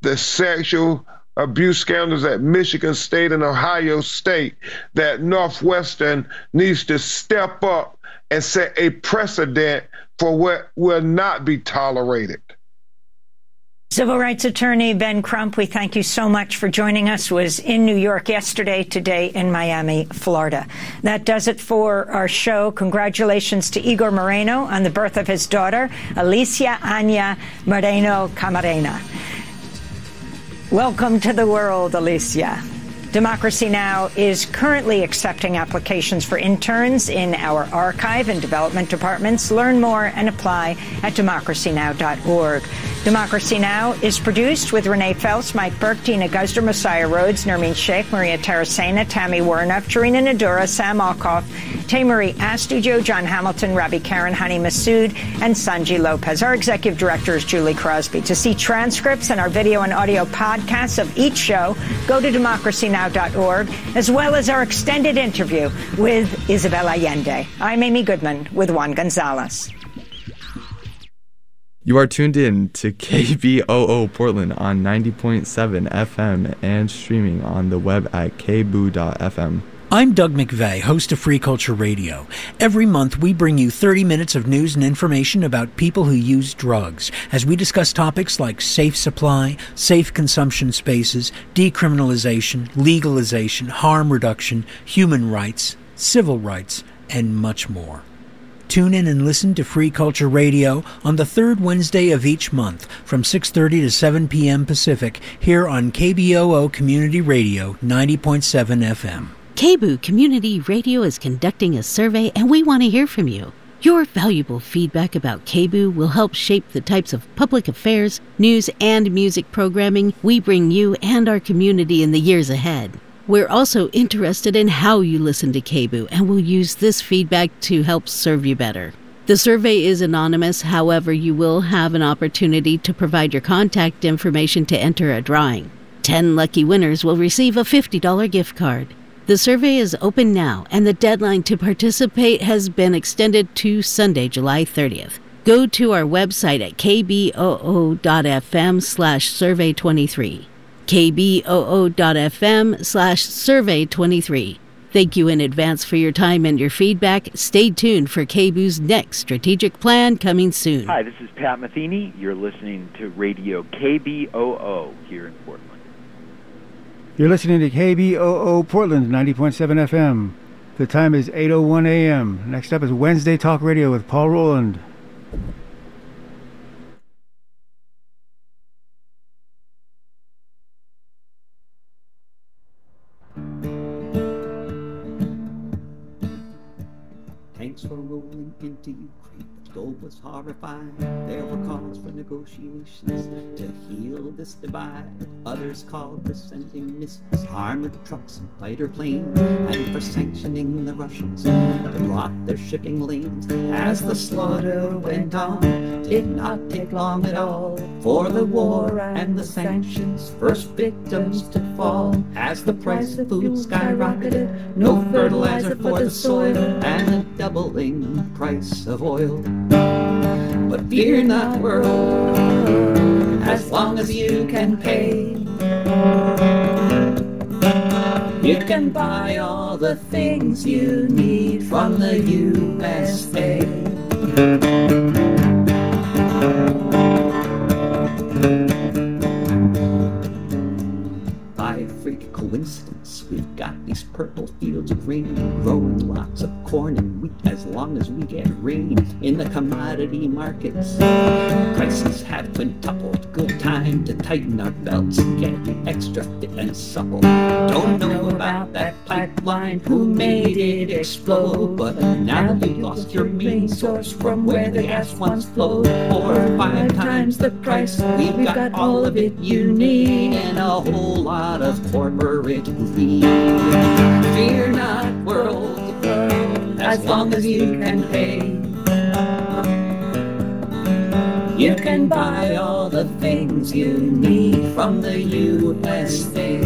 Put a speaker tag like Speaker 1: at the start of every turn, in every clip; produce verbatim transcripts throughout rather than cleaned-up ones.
Speaker 1: the sexual abuse scandals at Michigan State and Ohio State, that Northwestern needs to step up and set a precedent for what will not be tolerated.
Speaker 2: Civil rights attorney Ben Crump, we thank you so much for joining us. Was in New York yesterday, today in Miami, Florida. That does it for our show. Congratulations to Igor Moreno on the birth of his daughter, Alicia Anya Moreno Camarena. Welcome to the world, Alicia. Democracy Now! Is currently accepting applications for interns in our archive and development departments. Learn more and apply at democracy now dot org. Democracy Now! Is produced with Renee Phelps, Mike Burke, Dina Guzder, Messiah Rhodes, Nermeen Sheikh, Maria Tarasena, Tammy Warnoff, Jarina Nadura, Sam Alkoff, Taymarie Astudio, John Hamilton, Ravi Karen, Hani Masood, and Sanji Lopez. Our executive director is Julie Crosby. To see transcripts and our video and audio podcasts of each show, go to democracy now dot org, as well as our extended interview with Isabel Allende. I'm Amy Goodman with Juan Gonzalez.
Speaker 3: You are tuned in to K B O O Portland on ninety point seven F M and streaming on the web at k b o dot f m.
Speaker 4: I'm Doug McVeigh, host of Free Culture Radio. Every month, we bring you thirty minutes of news and information about people who use drugs, as we discuss topics like safe supply, safe consumption spaces, decriminalization, legalization, harm reduction, human rights, civil rights, and much more. Tune in and listen to Free Culture Radio on the third Wednesday of each month from six thirty to seven p.m. Pacific here on K B O O Community Radio ninety point seven F M.
Speaker 5: K B O O Community Radio is conducting a survey, and we want to hear from you. Your valuable feedback about K B O O will help shape the types of public affairs, news, and music programming we bring you and our community in the years ahead. We're also interested in how you listen to K B O O, and we'll use this feedback to help serve you better. The survey is anonymous, however, you will have an opportunity to provide your contact information to enter a drawing. Ten lucky winners will receive a fifty dollars gift card. The survey is open now, and the deadline to participate has been extended to Sunday, July thirtieth. Go to our website at k b o o dot f m slash survey twenty-three. k b o o dot f m slash survey twenty-three. Thank you in advance for your time and your feedback. Stay tuned for K B O O's next strategic plan coming soon.
Speaker 6: Hi, this is Pat Metheny. You're listening to Radio K B O O here in Portland.
Speaker 7: You're listening to K B O O Portland, ninety point seven F M. The time is eight oh one a.m. Next up is Wednesday Talk Radio with Paul Rowland.
Speaker 8: Tanks were rolling into Ukraine. The goal was horrifying. There were calls for negotiations to heal this divide. Others called for sending missiles, armored trucks, and fighter planes, and for sanctioning the Russians to block their shipping lanes. As the slaughter went on, did not take long at all for the war and the sanctions, first victims to fall. As the price of food skyrocketed, no fertilizer for the soil, and a doubling price of oil. But fear not, world, as long as you can pay. You can buy all the things you need from the U S A. By a freak coincidence, we've got these purple fields of grain, growing lots of corn and wheat as long as we get rain. In the commodity markets, prices have quintupled. Good time to tighten our belts and get extra fit and supple. Don't know about that pipeline, who made it explode, but now that you lost your main source from where the gas once flowed, four or five times the price, we've got all of it you need, and a whole lot of corporate greed. Fear not, world, as long as you can pay. You can buy all the things you need from the U S A.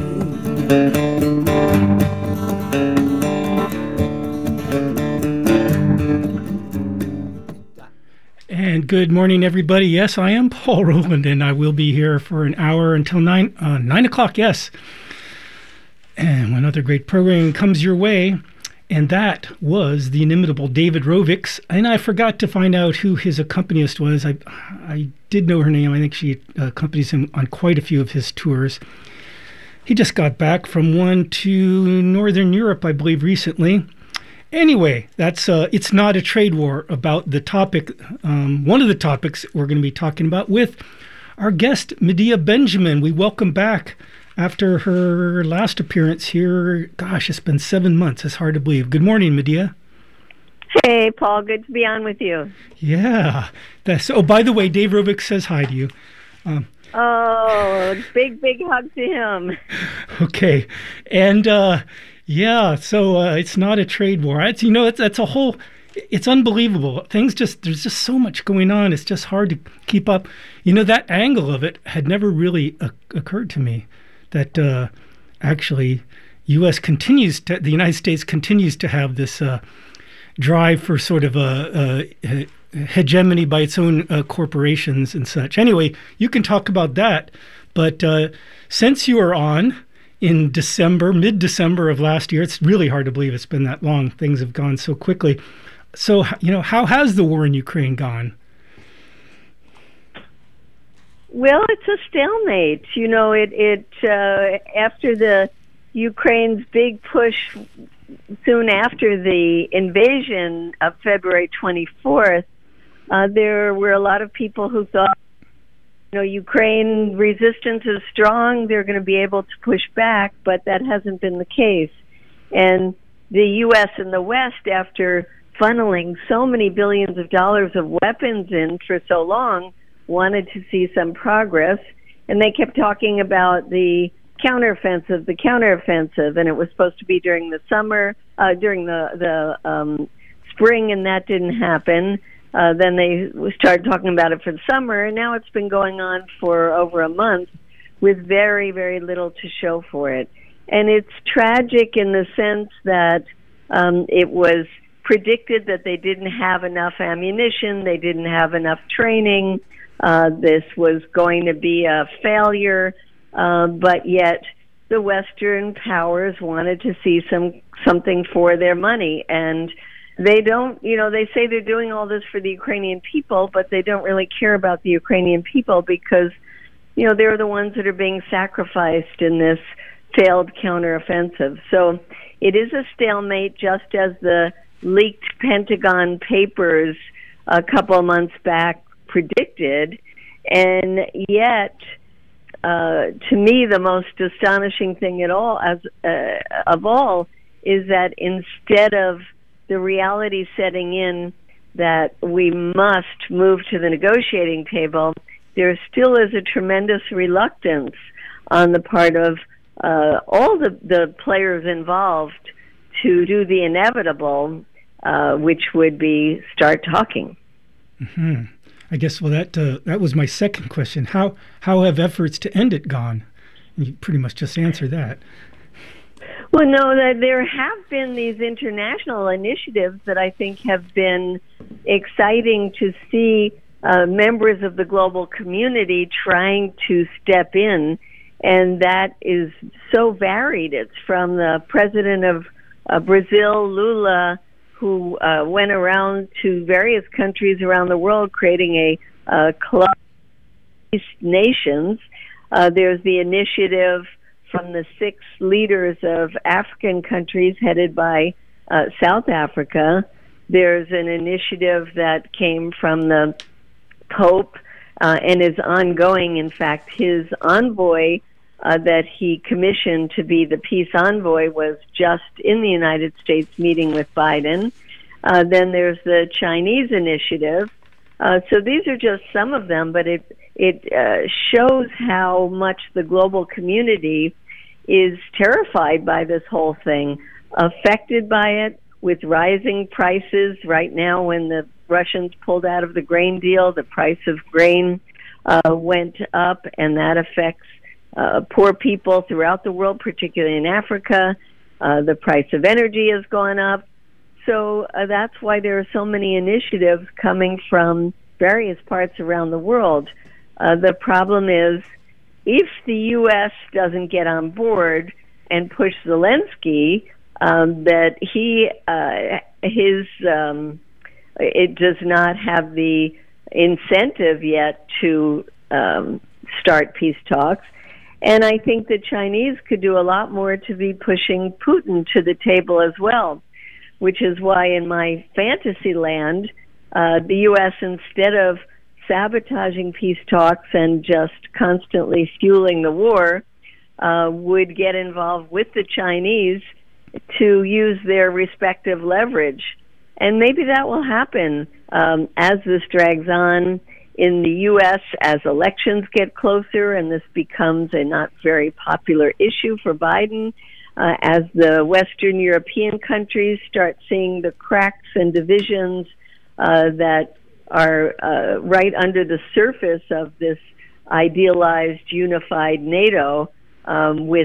Speaker 9: And good morning, everybody. Yes, I am Paul Rowland, and I will be here for an hour until nine, uh, nine o'clock, yes. And one other great program comes your way, and that was the inimitable David Rovics. And I forgot to find out who his accompanist was. I I did know her name. I think she accompanies him on quite a few of his tours. He just got back from one to Northern Europe, I believe, recently. Anyway, that's uh, it's not a trade war about the topic. Um, one of the topics we're going to be talking about with our guest, Medea Benjamin. We welcome back after her last appearance here. Gosh, it's been seven months. It's hard to believe. Good morning, Medea.
Speaker 10: Hey, Paul. Good to be on with you.
Speaker 9: Yeah. That's. Oh, by the way, Dave Rovics says hi to you. Um,
Speaker 10: oh, big, big hug to him.
Speaker 9: Okay. And... Uh, Yeah, so uh, it's not a trade war. It's, you know, it's, that's a whole, it's unbelievable. Things just, there's just so much going on. It's just hard to keep up. You know, that angle of it had never really uh, occurred to me, that uh, actually U S continues to, the United States continues to have this uh, drive for sort of a, a, a hegemony by its own uh, corporations and such. Anyway, you can talk about that. But uh, since you are on, in December, mid-December of last year. It's really hard to believe it's been that long. Things have gone so quickly. So, you know, how has the war in Ukraine gone?
Speaker 10: Well, it's a stalemate. You know, it, it uh, after the Ukraine's big push soon after the invasion of February twenty-fourth, uh, there were a lot of people who thought, you know, Ukraine resistance is strong. They're going to be able to push back, but that hasn't been the case. And the U S and the West, after funneling so many billions of dollars of weapons in for so long, wanted to see some progress. And they kept talking about the counteroffensive, the counteroffensive, and it was supposed to be during the summer, uh, during the, the um, spring, and that didn't happen. Uh, then they started talking about it for the summer, and now it's been going on for over a month with very, very little to show for it. And it's tragic in the sense that um, it was predicted that they didn't have enough ammunition, they didn't have enough training, uh, this was going to be a failure, uh, but yet the Western powers wanted to see some something for their money. And they don't, you know, they say they're doing all this for the Ukrainian people, but they don't really care about the Ukrainian people because, you know, they're the ones that are being sacrificed in this failed counteroffensive. So it is a stalemate, just as the leaked Pentagon papers a couple of months back predicted. And yet, uh, to me, the most astonishing thing at all, as uh, of all, is that instead of the reality setting in that we must move to the negotiating table, there still is a tremendous reluctance on the part of uh, all the, the players involved to do the inevitable, uh, which would be start talking.
Speaker 9: Mm-hmm. I guess, well, that uh, that was my second question. How, how have efforts to end it gone? And you pretty much just answered that.
Speaker 10: Well, no, that there have been these international initiatives that I think have been exciting to see uh, members of the global community trying to step in, and that is so varied. It's from the president of uh, Brazil, Lula, who uh, went around to various countries around the world creating a uh, club of nations. Uh, there's the initiative from the six leaders of African countries headed by uh, South Africa. There's an initiative that came from the Pope uh, and is ongoing. In fact, his envoy uh, that he commissioned to be the peace envoy was just in the United States meeting with Biden. Uh, then there's the Chinese initiative. Uh, so these are just some of them, but it it uh, shows how much the global community is terrified by this whole thing, affected by it with rising prices. Right now, when the Russians pulled out of the grain deal, the price of grain uh, went up, and that affects uh, poor people throughout the world, particularly in Africa. Uh, the price of energy has gone up. So uh, that's why there are so many initiatives coming from various parts around the world. Uh, the problem is, if the U S doesn't get on board and push Zelensky, um, that he uh, his um, it does not have the incentive yet to um, start peace talks. And I think the Chinese could do a lot more to be pushing Putin to the table as well, which is why in my fantasy land, uh, the U S, instead of sabotaging peace talks and just constantly fueling the war, uh, would get involved with the Chinese to use their respective leverage. And maybe that will happen um, as this drags on in the U S, as elections get closer and this becomes a not very popular issue for Biden, uh, as the Western European countries start seeing the cracks and divisions uh, that are uh, right under the surface of this idealized, unified NATO, um, with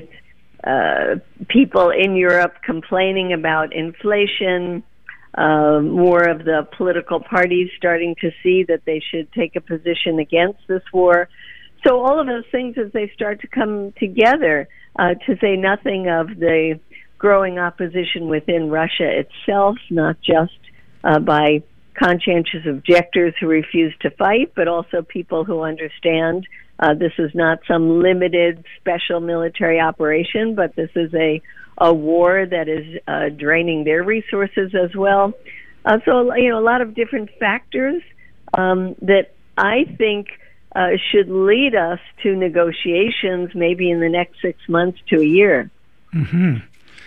Speaker 10: uh, people in Europe complaining about inflation, uh, more of the political parties starting to see that they should take a position against this war. So all of those things, as they start to come together, uh, to say nothing of the growing opposition within Russia itself, not just uh, by conscientious objectors who refuse to fight, but also people who understand uh, this is not some limited special military operation, but this is a, a war that is uh, draining their resources as well. Uh, so, you know, a lot of different factors um, that I think uh, should lead us to negotiations maybe in the next six months to a year.
Speaker 9: Mm-hmm.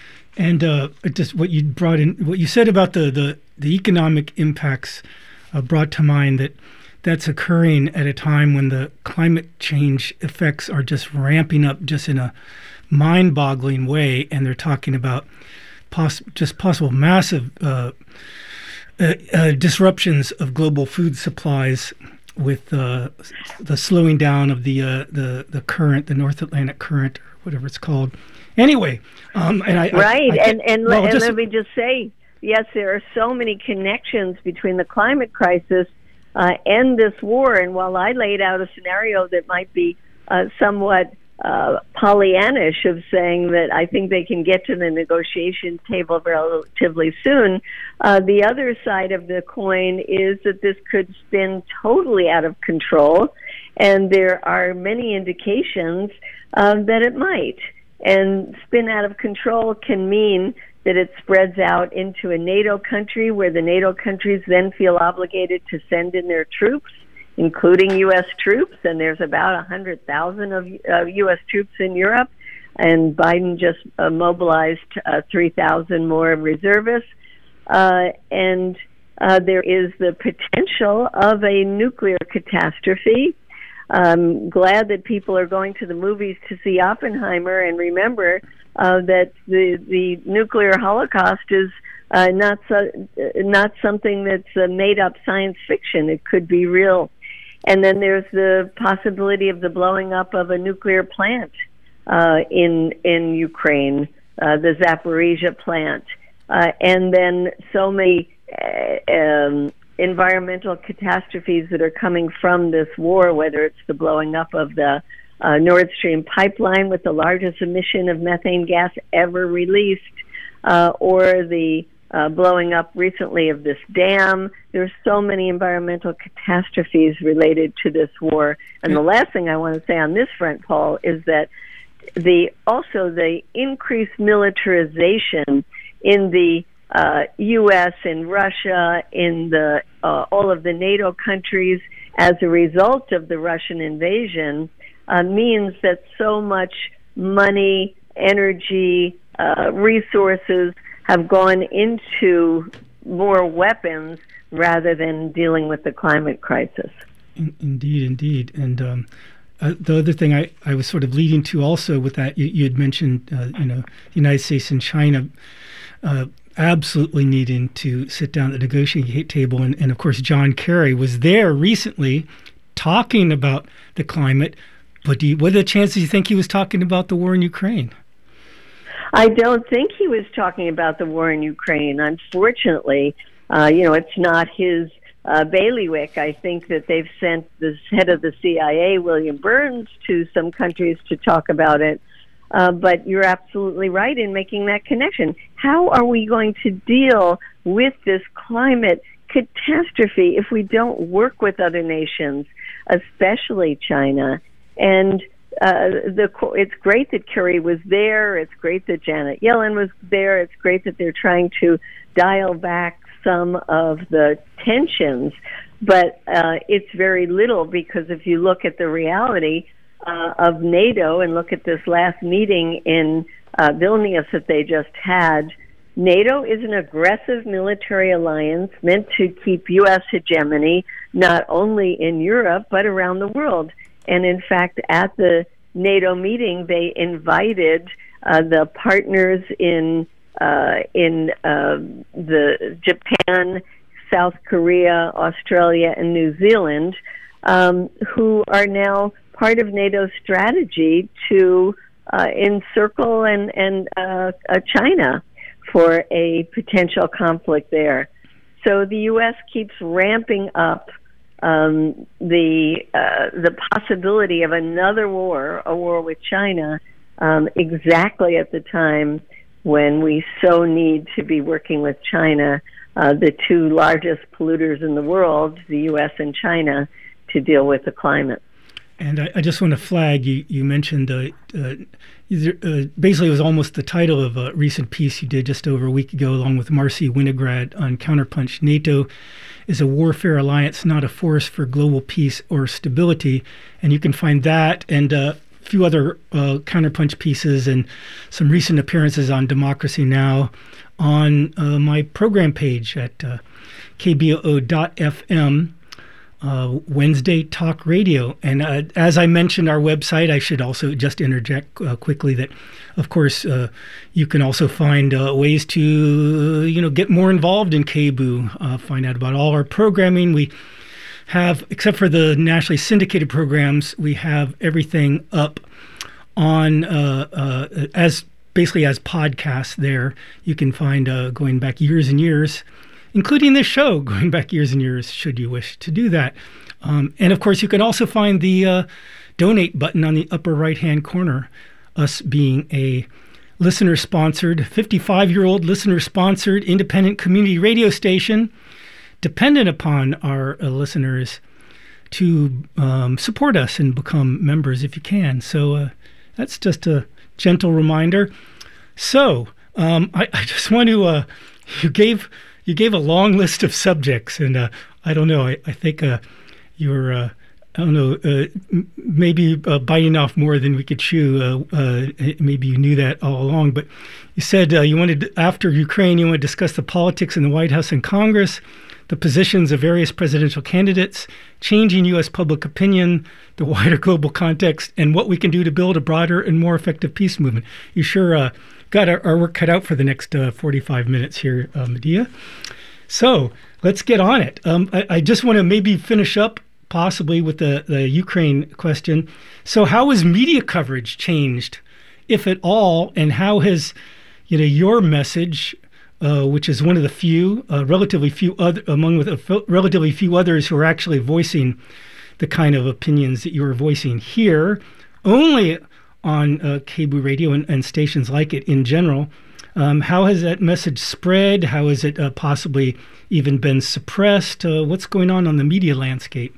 Speaker 9: And uh, just what you brought in, what you said about the, the, the economic impacts uh, brought to mind that that's occurring at a time when the climate change effects are just ramping up just in a mind-boggling way, and they're talking about poss- just possible massive uh, uh, uh, disruptions of global food supplies with uh, the slowing down of the uh, the the current, the North Atlantic Current, or whatever it's called. Anyway, um, and I
Speaker 10: right,
Speaker 9: I, I,
Speaker 10: and and,
Speaker 9: well,
Speaker 10: and
Speaker 9: just,
Speaker 10: let me just say, yes, there are so many connections between the climate crisis uh, and this war. And while I laid out a scenario that might be uh, somewhat uh, Pollyannish, of saying that I think they can get to the negotiation table relatively soon, uh, the other side of the coin is that this could spin totally out of control, and there are many indications uh, that it might. And spin out of control can mean that it spreads out into a NATO country, where the NATO countries then feel obligated to send in their troops, including U S troops, and there's about one hundred thousand of uh, U S troops in Europe, and Biden just uh, mobilized uh, three thousand more reservists, uh, and uh, there is the potential of a nuclear catastrophe. I'm glad that people are going to the movies to see Oppenheimer, and remember uh, that the the nuclear holocaust is uh, not so, not something that's uh, made up science fiction. It could be real. And then there's the possibility of the blowing up of a nuclear plant uh, in in Ukraine, uh, the Zaporizhia plant, uh, and then so many Uh, um, environmental catastrophes that are coming from this war, whether it's the blowing up of the uh, Nord Stream pipeline with the largest emission of methane gas ever released, uh, or the uh, blowing up recently of this dam. There's so many environmental catastrophes related to this war. And the last thing I want to say on this front, Paul, is that the also the increased militarization in the Uh, U S and Russia, in the uh, all of the NATO countries, as a result of the Russian invasion, uh, means that so much money, energy, uh, resources have gone into more weapons rather than dealing with the climate crisis.
Speaker 9: In, indeed, indeed. And um, uh, the other thing I, I was sort of leading to also with that, you, you had mentioned, uh, you know, the United States and China uh, absolutely needing to sit down at the negotiating table. And, and of course, John Kerry was there recently talking about the climate. But do you, what are the chances you think he was talking about the war in Ukraine?
Speaker 10: I don't think he was talking about the war in Ukraine. Unfortunately, uh, you know, it's not his uh, bailiwick. I think that they've sent the head of the C I A, William Burns, to some countries to talk about it. Uh, but you're absolutely right in making that connection. How are we going to deal with this climate catastrophe if we don't work with other nations, especially China? And uh, the it's great that Kerry was there. It's great that Janet Yellen was there. It's great that they're trying to dial back some of the tensions. But uh, it's very little, because if you look at the reality uh, of NATO and look at this last meeting in uh, Vilnius that they just had, NATO is an aggressive military alliance meant to keep U S hegemony not only in Europe but around the world. And in fact, at the NATO meeting, they invited uh, the partners in uh, in uh, the Japan, South Korea, Australia, and New Zealand, um, who are now part of NATO's strategy to uh, encircle and and uh, uh, China for a potential conflict there. So the U S keeps ramping up um, the uh, the possibility of another war, a war with China, um, exactly at the time when we so need to be working with China, uh, the two largest polluters in the world, the U S and China, to deal with the climate.
Speaker 9: And I, I just want to flag, you, you mentioned, uh, uh, uh, basically it was almost the title of a recent piece you did just over a week ago, along with Marcy Winograd on Counterpunch. NATO is a warfare alliance, not a force for global peace or stability. And you can find that and uh, a few other uh, Counterpunch pieces and some recent appearances on Democracy Now! On uh, my program page at uh, K B O O dot F M. Uh, Wednesday Talk Radio. And uh, as I mentioned, our website, I should also just interject uh, quickly that, of course, uh, you can also find uh, ways to, uh, you know, get more involved in K B O O, uh, find out about all our programming. We have, except for the nationally syndicated programs, we have everything up on, uh, uh, as basically as podcasts there. You can find, uh, going back years and years, including this show, going back years and years, should you wish to do that. Um, and, of course, you can also find the uh, donate button on the upper right-hand corner, us being a listener-sponsored, fifty-five-year-old listener-sponsored independent community radio station, dependent upon our uh, listeners to um, support us and become members if you can. So uh, that's just a gentle reminder. So um, I, I just want to, uh, you gave... You gave a long list of subjects, and uh, I don't know. I, I think uh, you were, uh, I don't know, uh, m- maybe uh, biting off more than we could chew. Uh, uh, maybe you knew that all along. But you said uh, you wanted, after Ukraine, you want to discuss the politics in the White House and Congress, the positions of various presidential candidates, changing U S public opinion, the wider global context, and what we can do to build a broader and more effective peace movement. You sure uh, got our, our work cut out for the next uh, forty-five minutes here, uh, Medea. So let's get on it. Um, I, I just want to maybe finish up possibly with the, the Ukraine question. So how has media coverage changed, if at all, and how has, you know, your message, uh, which is one of the few, uh, relatively few other, among with a relatively few others who are actually voicing the kind of opinions that you are voicing here, only on uh, K B O O radio and, and stations like it in general. Um, how has that message spread? How has it uh, possibly even been suppressed? Uh, what's going on on the media landscape?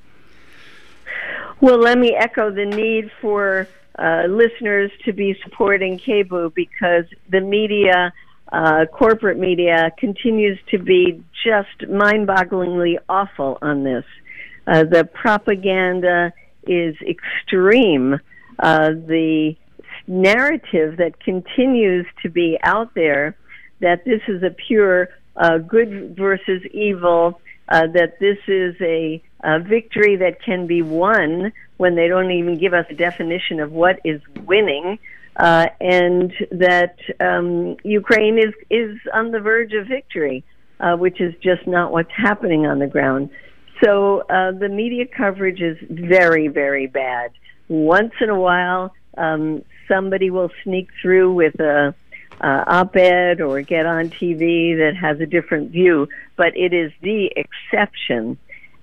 Speaker 10: Well, let me echo the need for uh, listeners to be supporting K B O O, because the media, uh, corporate media, continues to be just mind-bogglingly awful on this. Uh, the propaganda is extreme. Uh, the narrative that continues to be out there that this is a pure uh, good versus evil, uh, that this is a, a victory that can be won when they don't even give us a definition of what is winning, uh, and that um, Ukraine is, is on the verge of victory, uh, which is just not what's happening on the ground. So uh, the media coverage is very, very bad. Once in a while, um, somebody will sneak through with a uh, op-ed or get on T V that has a different view, but it is the exception.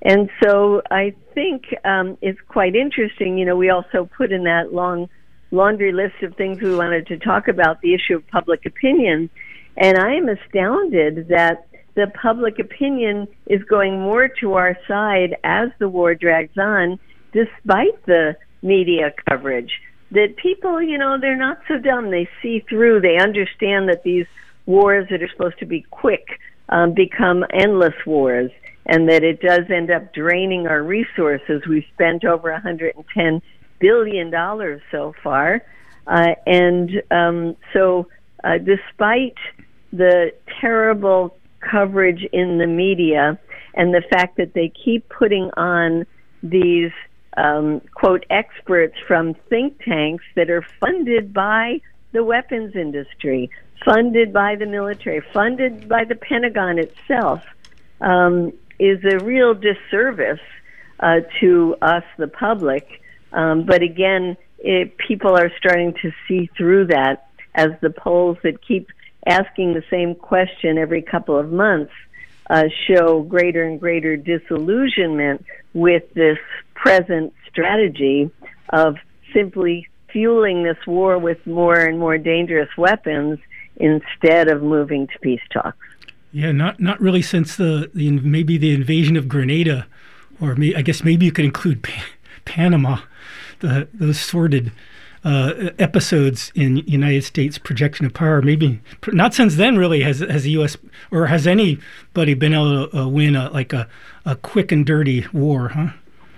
Speaker 10: And so I think um, it's quite interesting. You know, we also put in that long laundry list of things we wanted to talk about the issue of public opinion. And I am astounded that the public opinion is going more to our side as the war drags on, despite the media coverage. That people, you know, they're not so dumb. They see through. They understand that these wars that are supposed to be quick um, become endless wars, and that it does end up draining our resources. We've spent over one hundred ten billion dollars so far. Uh, and um, so uh, despite the terrible coverage in the media and the fact that they keep putting on these, um, quote, experts from think tanks that are funded by the weapons industry, funded by the military, funded by the Pentagon itself, um, is a real disservice uh, to us, the public. Um, but again, it, people are starting to see through that as the polls that keep asking the same question every couple of months uh, show greater and greater disillusionment with this present strategy of simply fueling this war with more and more dangerous weapons instead of moving to peace talks.
Speaker 9: Yeah, not not really since the, the maybe the invasion of Grenada, or may, I guess maybe you could include pa- Panama, the those sordid uh, episodes in United States projection of power. Maybe not since then really has has the U S or has anybody been able to uh, win a, like a, a quick and dirty war, huh?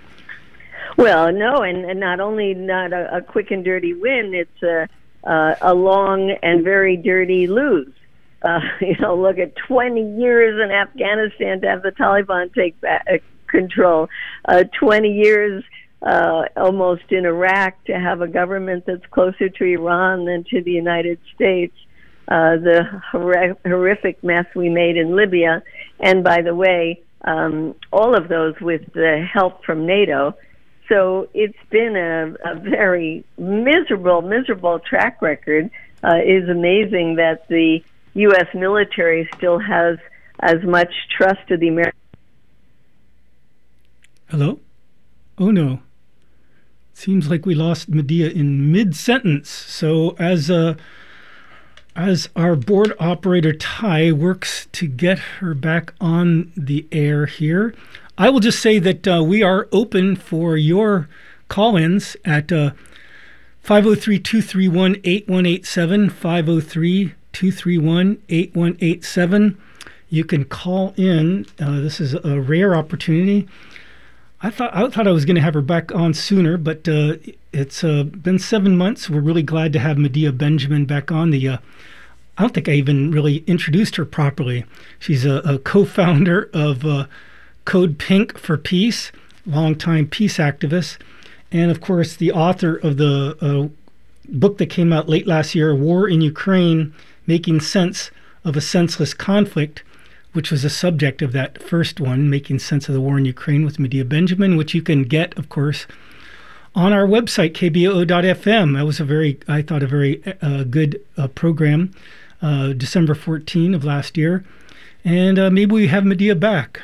Speaker 10: Well, no, and, and not only not a, a quick and dirty win, it's a uh, a long and very dirty lose. Uh, you know, look at twenty years in Afghanistan to have the Taliban take back uh, control, uh, twenty years uh, almost in Iraq to have a government that's closer to Iran than to the United States, uh, the hor- horrific mess we made in Libya, and by the way, um, all of those with the help from NATO. So it's been a, a very miserable, miserable track record. Uh, it is amazing that the U S military still has as much trust of the American.
Speaker 9: Hello? Oh no. Seems like we lost Medea in mid-sentence. So as uh, as our board operator Ty works to get her back on the air here, I will just say that uh, we are open for your call-ins at uh, five oh three, two three one, eight one eight seven, five oh three, two three one, eight one eight seven. You can call in. Uh, this is a rare opportunity. I thought I thought I was going to have her back on sooner, but uh, it's uh, been seven months. We're really glad to have Medea Benjamin back on. The uh, I don't think I even really introduced her properly. She's a, a co-founder of uh, Code Pink for Peace, longtime peace activist, and of course the author of the uh, book that came out late last year, War in Ukraine, Making Sense of a Senseless Conflict, which was the subject of that first one, Making Sense of the War in Ukraine with Medea Benjamin, which you can get, of course, on our website, k b o o dot f m. That was a very, I thought, a very uh, good uh, program, uh, December fourteenth of last year. And uh, maybe we have Medea back.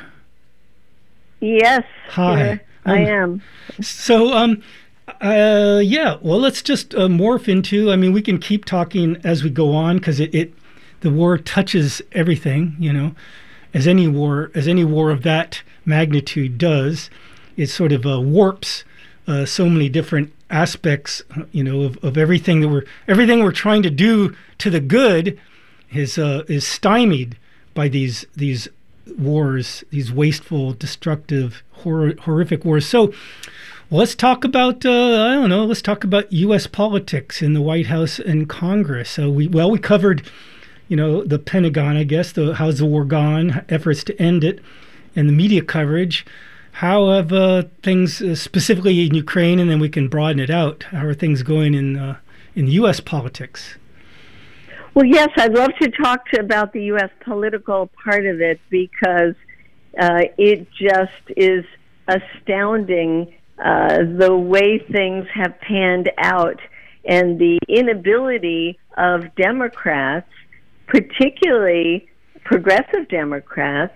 Speaker 10: Yes.
Speaker 9: Hi.
Speaker 10: Um, I am.
Speaker 9: So, um, uh, yeah, well, let's just uh, morph into, I mean, we can keep talking as we go on because it, it, the war touches everything, you know, as any war, as any war of that magnitude does. It sort of uh, warps uh, so many different aspects, you know, of, of everything that we're, everything we're trying to do to the good is, uh, is stymied by these, these wars, these wasteful, destructive, hor- horrific wars. So let's talk about, uh, I don't know, let's talk about U S politics in the White House and Congress. So we, well, we covered, you know, the Pentagon, I guess, the how's the war gone, efforts to end it, and the media coverage. How have uh, things, uh, specifically in Ukraine, and then we can broaden it out, how are things going in uh, in U S politics?
Speaker 10: Well, yes, I'd love to talk to about the U S political part of it because uh, it just is astounding uh, the way things have panned out and the inability of Democrats, particularly progressive Democrats,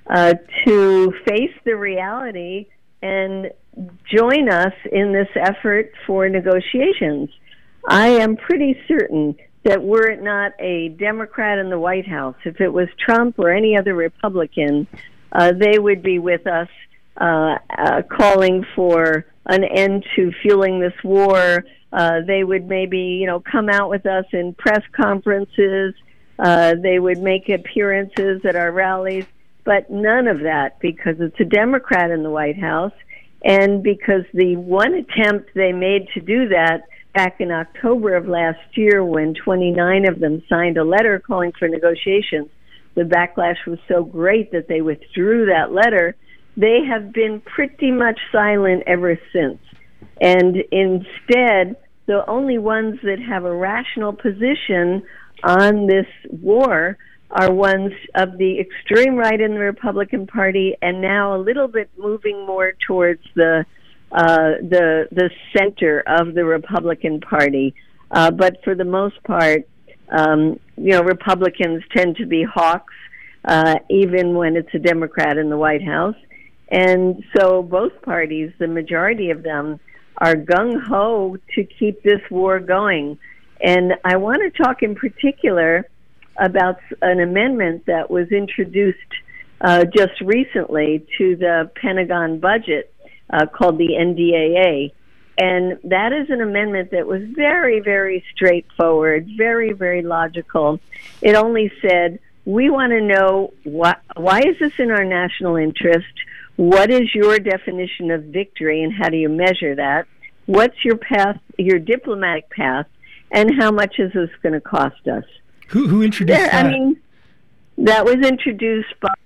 Speaker 10: uh, to face the reality and join us in this effort for negotiations. I am pretty certain that were it not a Democrat in the White House, if it was Trump or any other Republican, uh, they would be with us uh, uh, calling for an end to fueling this war. Uh, they would maybe, you know, come out with us in press conferences. Uh, they would make appearances at our rallies, but none of that, because it's a Democrat in the White House, and because the one attempt they made to do that back in October of last year, when twenty-nine of them signed a letter calling for negotiations, the backlash was so great that they withdrew that letter. They have been pretty much silent ever since. And instead, the only ones that have a rational position on this war are ones of the extreme right in the Republican Party, and now a little bit moving more towards the uh, the the center of the Republican Party. Uh, but for the most part, um, you know, Republicans tend to be hawks, uh, even when it's a Democrat in the White House. And so both parties, the majority of them, are gung-ho to keep this war going. And I want to talk in particular about an amendment that was introduced uh, just recently to the Pentagon budget uh, called the N D A A. And that is an amendment that was very, very straightforward, very, very logical. It only said, we want to know why, why is this in our national interest? What is your definition of victory, and how do you measure that? What's your path, your diplomatic path, and how much is this going to cost us?
Speaker 9: Who who introduced
Speaker 10: there,
Speaker 9: that?
Speaker 10: I mean, that was introduced by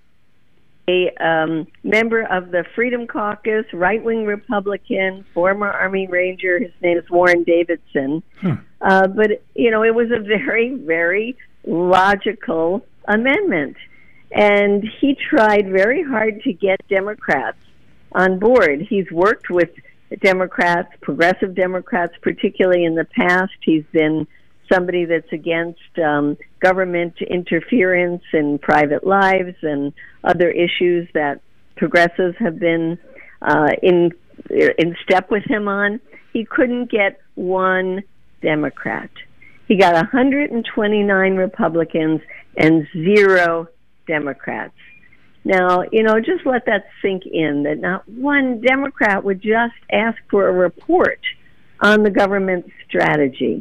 Speaker 10: a um, member of the Freedom Caucus, right-wing Republican, former Army Ranger. His name is Warren Davidson.
Speaker 9: Hmm.
Speaker 10: Uh, but, you know, it was a very, very logical amendment. And he tried very hard to get Democrats on board. He's worked with Democrats, progressive Democrats, particularly in the past. He's been somebody that's against um, government interference in private lives and other issues that progressives have been uh, in in step with him on. He couldn't get one Democrat. He got one hundred twenty-nine Republicans and zero Democrats. Now, you know, just let that sink in, that not one Democrat would just ask for a report on the government strategy.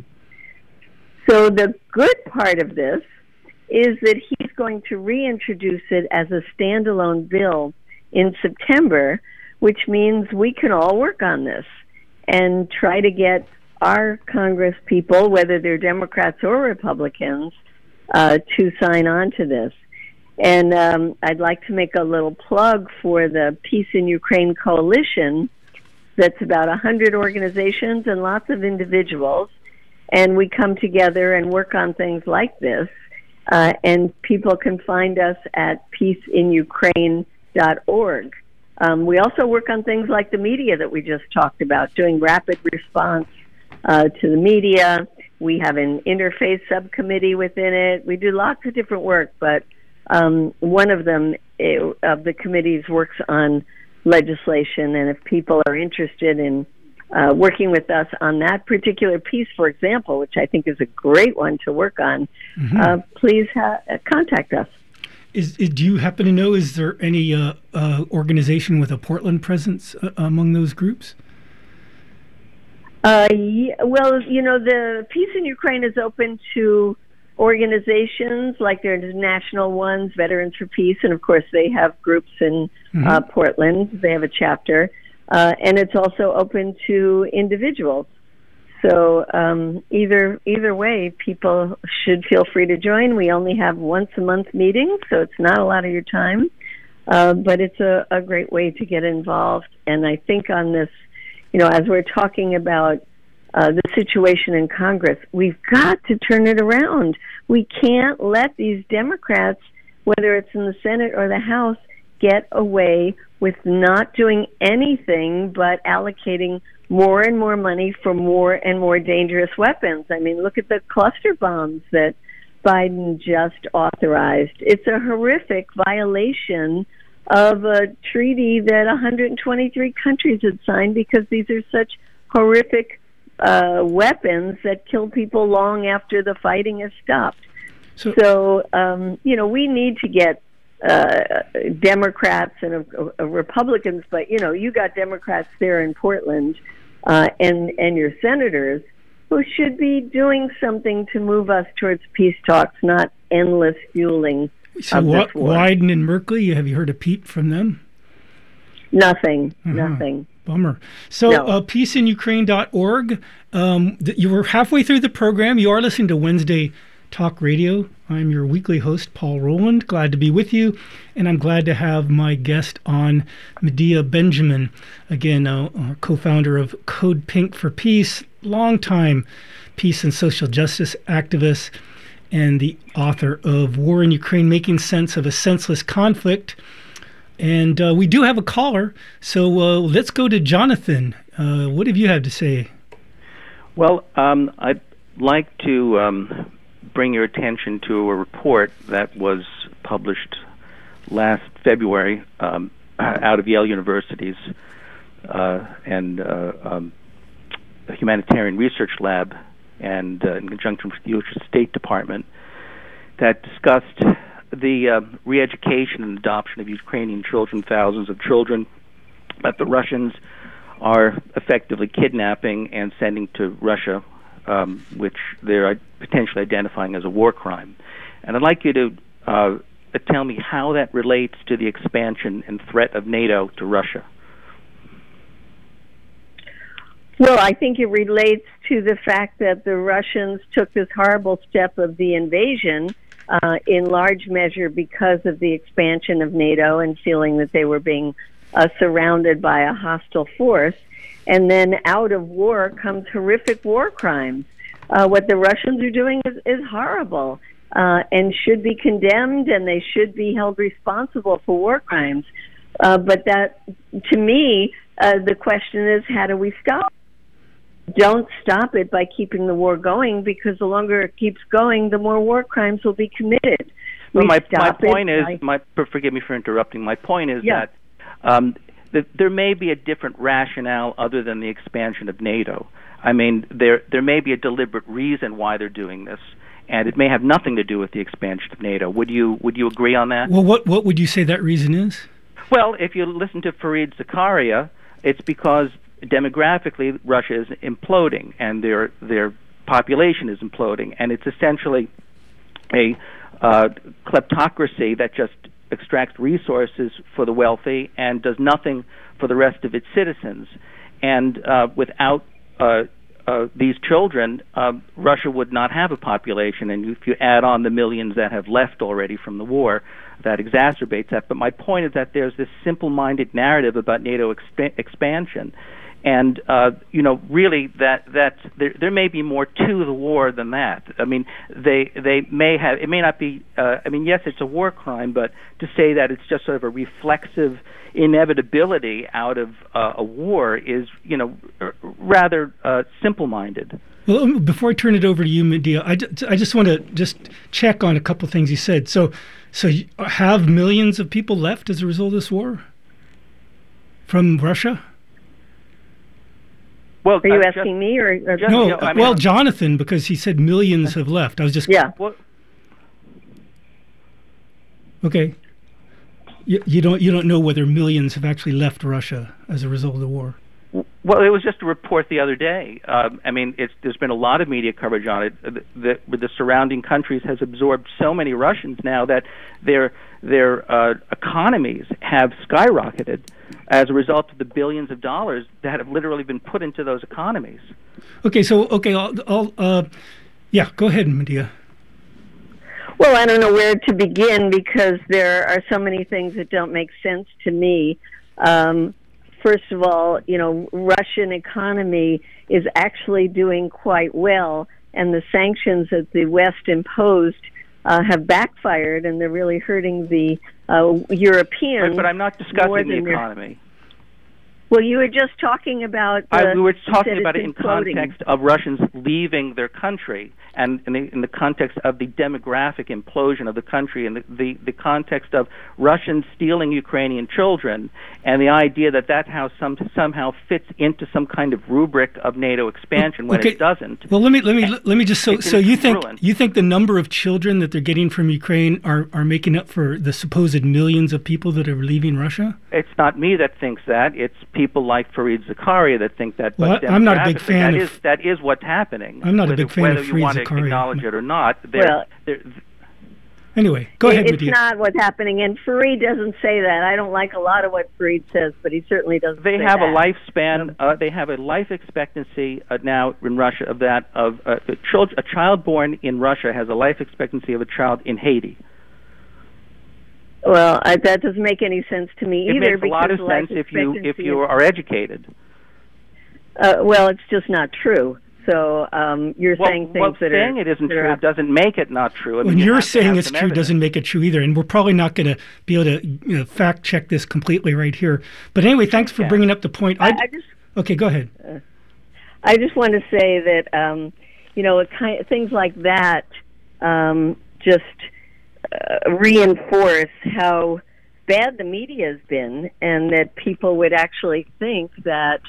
Speaker 10: So the good part of this is that he's going to reintroduce it as a standalone bill in September, which means we can all work on this and try to get our Congress people, whether they're Democrats or Republicans, uh, to sign on to this. And um, I'd like to make a little plug for the Peace in Ukraine Coalition. That's about one hundred organizations and lots of individuals. And we come together and work on things like this. Uh, and people can find us at peace in ukraine dot org. Um, we also work on things like the media that we just talked about, doing rapid response uh, to the media. We have an interfaith subcommittee within it. We do lots of different work, but Um, one of them it, of the committees works on legislation, and if people are interested in uh, working with us on that particular piece, for example, which I think is a great one to work on, mm-hmm. uh, please ha- contact us.
Speaker 9: Is, is do you happen to know, is there any uh, uh, organization with a Portland presence uh, among those groups?
Speaker 10: Uh, yeah, well, you know, the Peace in Ukraine is open to organizations, like there's national ones, Veterans for Peace, and of course they have groups in mm-hmm. uh, Portland. They have a chapter, uh, and it's also open to individuals. So um, either either way, people should feel free to join. We only have once a month meetings, so it's not a lot of your time, uh, but it's a, a great way to get involved. And I think on this, you know, as we're talking about Uh, the situation in Congress, we've got to turn it around. We can't let these Democrats, whether it's in the Senate or the House, get away with not doing anything but allocating more and more money for more and more dangerous weapons. I mean, look at the cluster bombs that Biden just authorized. It's a horrific violation of a treaty that one hundred twenty-three countries had signed, because these are such horrific uh, weapons that kill people long after the fighting has stopped. So, so um, you know, we need to get uh, Democrats and uh, uh, Republicans, but, you know, you got Democrats there in Portland uh, and, and your senators who should be doing something to move us towards peace talks, not endless fueling
Speaker 9: so
Speaker 10: of
Speaker 9: what,
Speaker 10: this war.
Speaker 9: Wyden and Merkley, have you heard a peep from them?
Speaker 10: Nothing,
Speaker 9: uh-huh.
Speaker 10: nothing.
Speaker 9: Bummer. So
Speaker 10: no.
Speaker 9: uh, peace in ukraine dot org, um, th- you were halfway through the program. You are listening to Wednesday Talk Radio. I'm your weekly host, Paul Rowland. Glad to be with you, and I'm glad to have my guest on, Medea Benjamin, again, uh, uh, co-founder of Code Pink for Peace, longtime peace and social justice activist, and the author of War in Ukraine, Making Sense of a Senseless Conflict. And uh, we do have a caller, so uh, let's go to Jonathan. Uh, what have you had to say?
Speaker 11: Well, um, I'd like to um, bring your attention to a report that was published last February um, out of Yale University's uh, and uh, um, Humanitarian Research Lab, and uh, in conjunction with the U S State Department, that discussed the uh, re-education and adoption of Ukrainian children, thousands of children that the Russians are effectively kidnapping and sending to Russia, um, which they're potentially identifying as a war crime. And I'd like you to uh, tell me how that relates to the expansion and threat of NATO to Russia.
Speaker 10: Well, I think it relates to the fact that the Russians took this horrible step of the invasion uh, in large measure because of the expansion of NATO and feeling that they were being uh, surrounded by a hostile force. And then out of war comes horrific war crimes. Uh, what the Russians are doing is, is horrible uh, and should be condemned, and they should be held responsible for war crimes. Uh, but that, to me, uh, the question is, how do we stop? Don't stop it by keeping the war going, because the longer it keeps going, the more war crimes will be committed.
Speaker 11: Well,
Speaker 10: We
Speaker 11: my, my
Speaker 10: stop it
Speaker 11: point is,
Speaker 10: by-
Speaker 11: my, forgive me for interrupting, my point is
Speaker 10: Yeah.
Speaker 11: that um, that there may be a different rationale other than the expansion of NATO. I mean, there there may be a deliberate reason why they're doing this, and it may have nothing to do with the expansion of NATO. Would you would you agree on that?
Speaker 9: Well, what what would you say that reason is?
Speaker 11: Well, if you listen to Fareed Zakaria, it's because demographically Russia is imploding and their their population is imploding, and it's essentially a uh, kleptocracy that just extracts resources for the wealthy and does nothing for the rest of its citizens. And uh, without uh, uh, these children, uh, Russia would not have a population. And if you add on the millions that have left already from the war, that exacerbates that. But my point is that there's this simple-minded narrative about NATO exp- expansion. And, uh, you know, really that that's, there, there may be more to the war than that. I mean, they they may have, it may not be, uh, I mean, yes, it's a war crime, but to say that it's just sort of a reflexive inevitability out of uh, a war is, you know, r- rather uh, simple-minded.
Speaker 9: Well, before I turn it over to you, Medea, I just, I just want to just check on a couple things you said. So, so you have millions of people left as a result of this war from Russia?
Speaker 11: Well,
Speaker 10: Are you
Speaker 11: uh,
Speaker 10: asking
Speaker 11: just,
Speaker 10: me or, or
Speaker 11: just,
Speaker 9: No,
Speaker 11: you know, I mean,
Speaker 9: well,
Speaker 11: I'm-
Speaker 9: Jonathan, because he said millions have left. I was just
Speaker 10: yeah.
Speaker 11: Well,
Speaker 9: okay. You, you don't you don't know whether millions have actually left Russia as a result of the war.
Speaker 11: Well, it was just a report the other day. Um, I mean, it's, there's been a lot of media coverage on it. The, the, with the surrounding countries has absorbed so many Russians now that their their uh, economies have skyrocketed as a result of the billions of dollars that have literally been put into those economies.
Speaker 9: Okay, so okay, I'll, I'll uh, yeah, go ahead, Medea.
Speaker 10: Well, I don't know where to begin because there are so many things that don't make sense to me. Um, first of all, you know, Russian economy is actually doing quite well, and the sanctions that the West imposed uh, have backfired, and they're really hurting the uh, Europeans.
Speaker 11: But, but I'm not
Speaker 10: more
Speaker 11: discussing the
Speaker 10: than they're-
Speaker 11: economy.
Speaker 10: Well, you were just talking about. The,
Speaker 11: I, we were talking about it in
Speaker 10: imploding.
Speaker 11: context of Russians leaving their country, and in the, in the context of the demographic implosion of the country, and the, the, the context of Russians stealing Ukrainian children, and the idea that that how some, somehow fits into some kind of rubric of NATO expansion when
Speaker 9: okay.
Speaker 11: it doesn't.
Speaker 9: Well, let me let me let me just so
Speaker 11: It's
Speaker 9: so you think
Speaker 11: incongruent.
Speaker 9: you think the number of children that they're getting from Ukraine are are making up for the supposed millions of people that are leaving Russia?
Speaker 11: It's not me that thinks that. It's people like Fareed Zakaria that think that.
Speaker 9: Well,
Speaker 11: but
Speaker 9: I'm not a big
Speaker 11: demographically,
Speaker 9: fan
Speaker 11: that
Speaker 9: of-
Speaker 11: is that is what's happening.
Speaker 9: I'm not a
Speaker 11: whether,
Speaker 9: big fan
Speaker 11: whether
Speaker 9: of
Speaker 11: you
Speaker 9: Fareed
Speaker 11: want to
Speaker 9: Zakaria.
Speaker 11: acknowledge it or not. There,
Speaker 10: Well,
Speaker 11: there,
Speaker 9: Anyway, go ahead,
Speaker 10: It's
Speaker 9: Medea.
Speaker 10: not what's happening, and Fareed doesn't say that. I don't like a lot of what Fareed says, but he certainly doesn't
Speaker 11: They
Speaker 10: say
Speaker 11: have
Speaker 10: that.
Speaker 11: a lifespan. Uh, they have a life expectancy uh, now in Russia of that of uh, a, child, a child born in Russia has a life expectancy of a child in Haiti.
Speaker 10: Well, I, that doesn't make any sense to me
Speaker 11: It
Speaker 10: either.
Speaker 11: makes a lot of
Speaker 10: because life
Speaker 11: sense if you if
Speaker 10: expectancy
Speaker 11: you
Speaker 10: is-
Speaker 11: are educated.
Speaker 10: Uh, well, it's just not true. So um, you're
Speaker 11: Well,
Speaker 10: saying things
Speaker 11: well,
Speaker 10: that
Speaker 11: saying
Speaker 10: are
Speaker 11: it isn't
Speaker 10: that are
Speaker 11: true
Speaker 10: up-
Speaker 11: doesn't make it not true. I mean,
Speaker 9: When
Speaker 11: you
Speaker 9: you're
Speaker 11: have to
Speaker 9: saying
Speaker 11: have
Speaker 9: it's
Speaker 11: some
Speaker 9: true
Speaker 11: evidence.
Speaker 9: doesn't make it true either, and we're probably not going to be able to you know, fact check this completely right here. But anyway, thanks for
Speaker 10: Yeah.
Speaker 9: bringing up the point.
Speaker 10: I, I just
Speaker 9: okay, go ahead.
Speaker 10: Uh, I just want to say that um, you know it kind of, things like that um, just uh, reinforce how bad the media has been, and that people would actually think that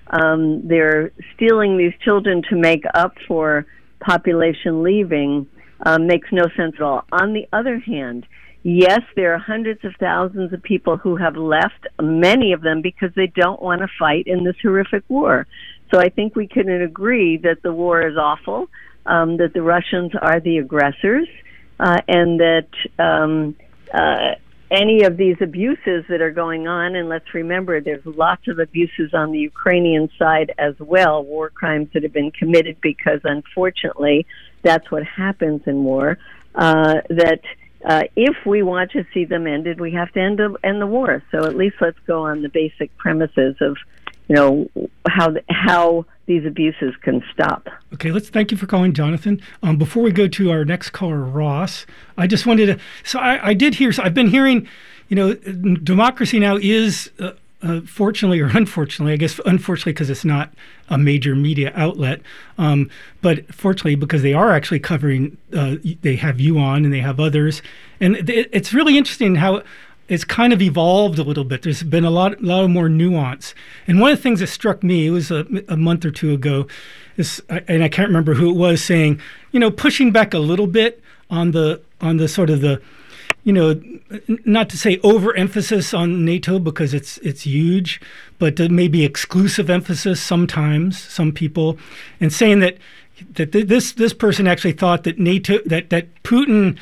Speaker 10: um, they're stealing these children to make up for population leaving um, makes no sense at all. On the other hand, yes, there are hundreds of thousands of people who have left, many of them because they don't want to fight in this horrific war. So I think we can agree that the war is awful, um, that the Russians are the aggressors, uh, and that um, uh, any of these abuses that are going on, and let's remember there's lots of abuses on the Ukrainian side as well, war crimes that have been committed because unfortunately that's what happens in war, uh, that uh, if we want to see them ended, we have to end, the, end the war. So at least let's go on the basic premises of, you know, how the, how these abuses can stop.
Speaker 9: Okay, let's thank you for calling, Jonathan. Um, before we go to our next caller, Ross, I just wanted to. So I, I did hear. So I've been hearing, you know, Democracy Now! Is uh, uh, fortunately or unfortunately, I guess unfortunately because it's not a major media outlet, um, but fortunately because they are actually covering. Uh, they have you on, and they have others, and it, it's really interesting how it's kind of evolved a little bit. There's been a lot, lot of more nuance. And one of the things that struck me, it was a, a month or two ago, is, and I can't remember who it was, saying, you know, pushing back a little bit on the on the sort of the, you know, not to say overemphasis on NATO because it's it's huge, but maybe exclusive emphasis sometimes, some people, and saying that that this this person actually thought that NATO that that Putin.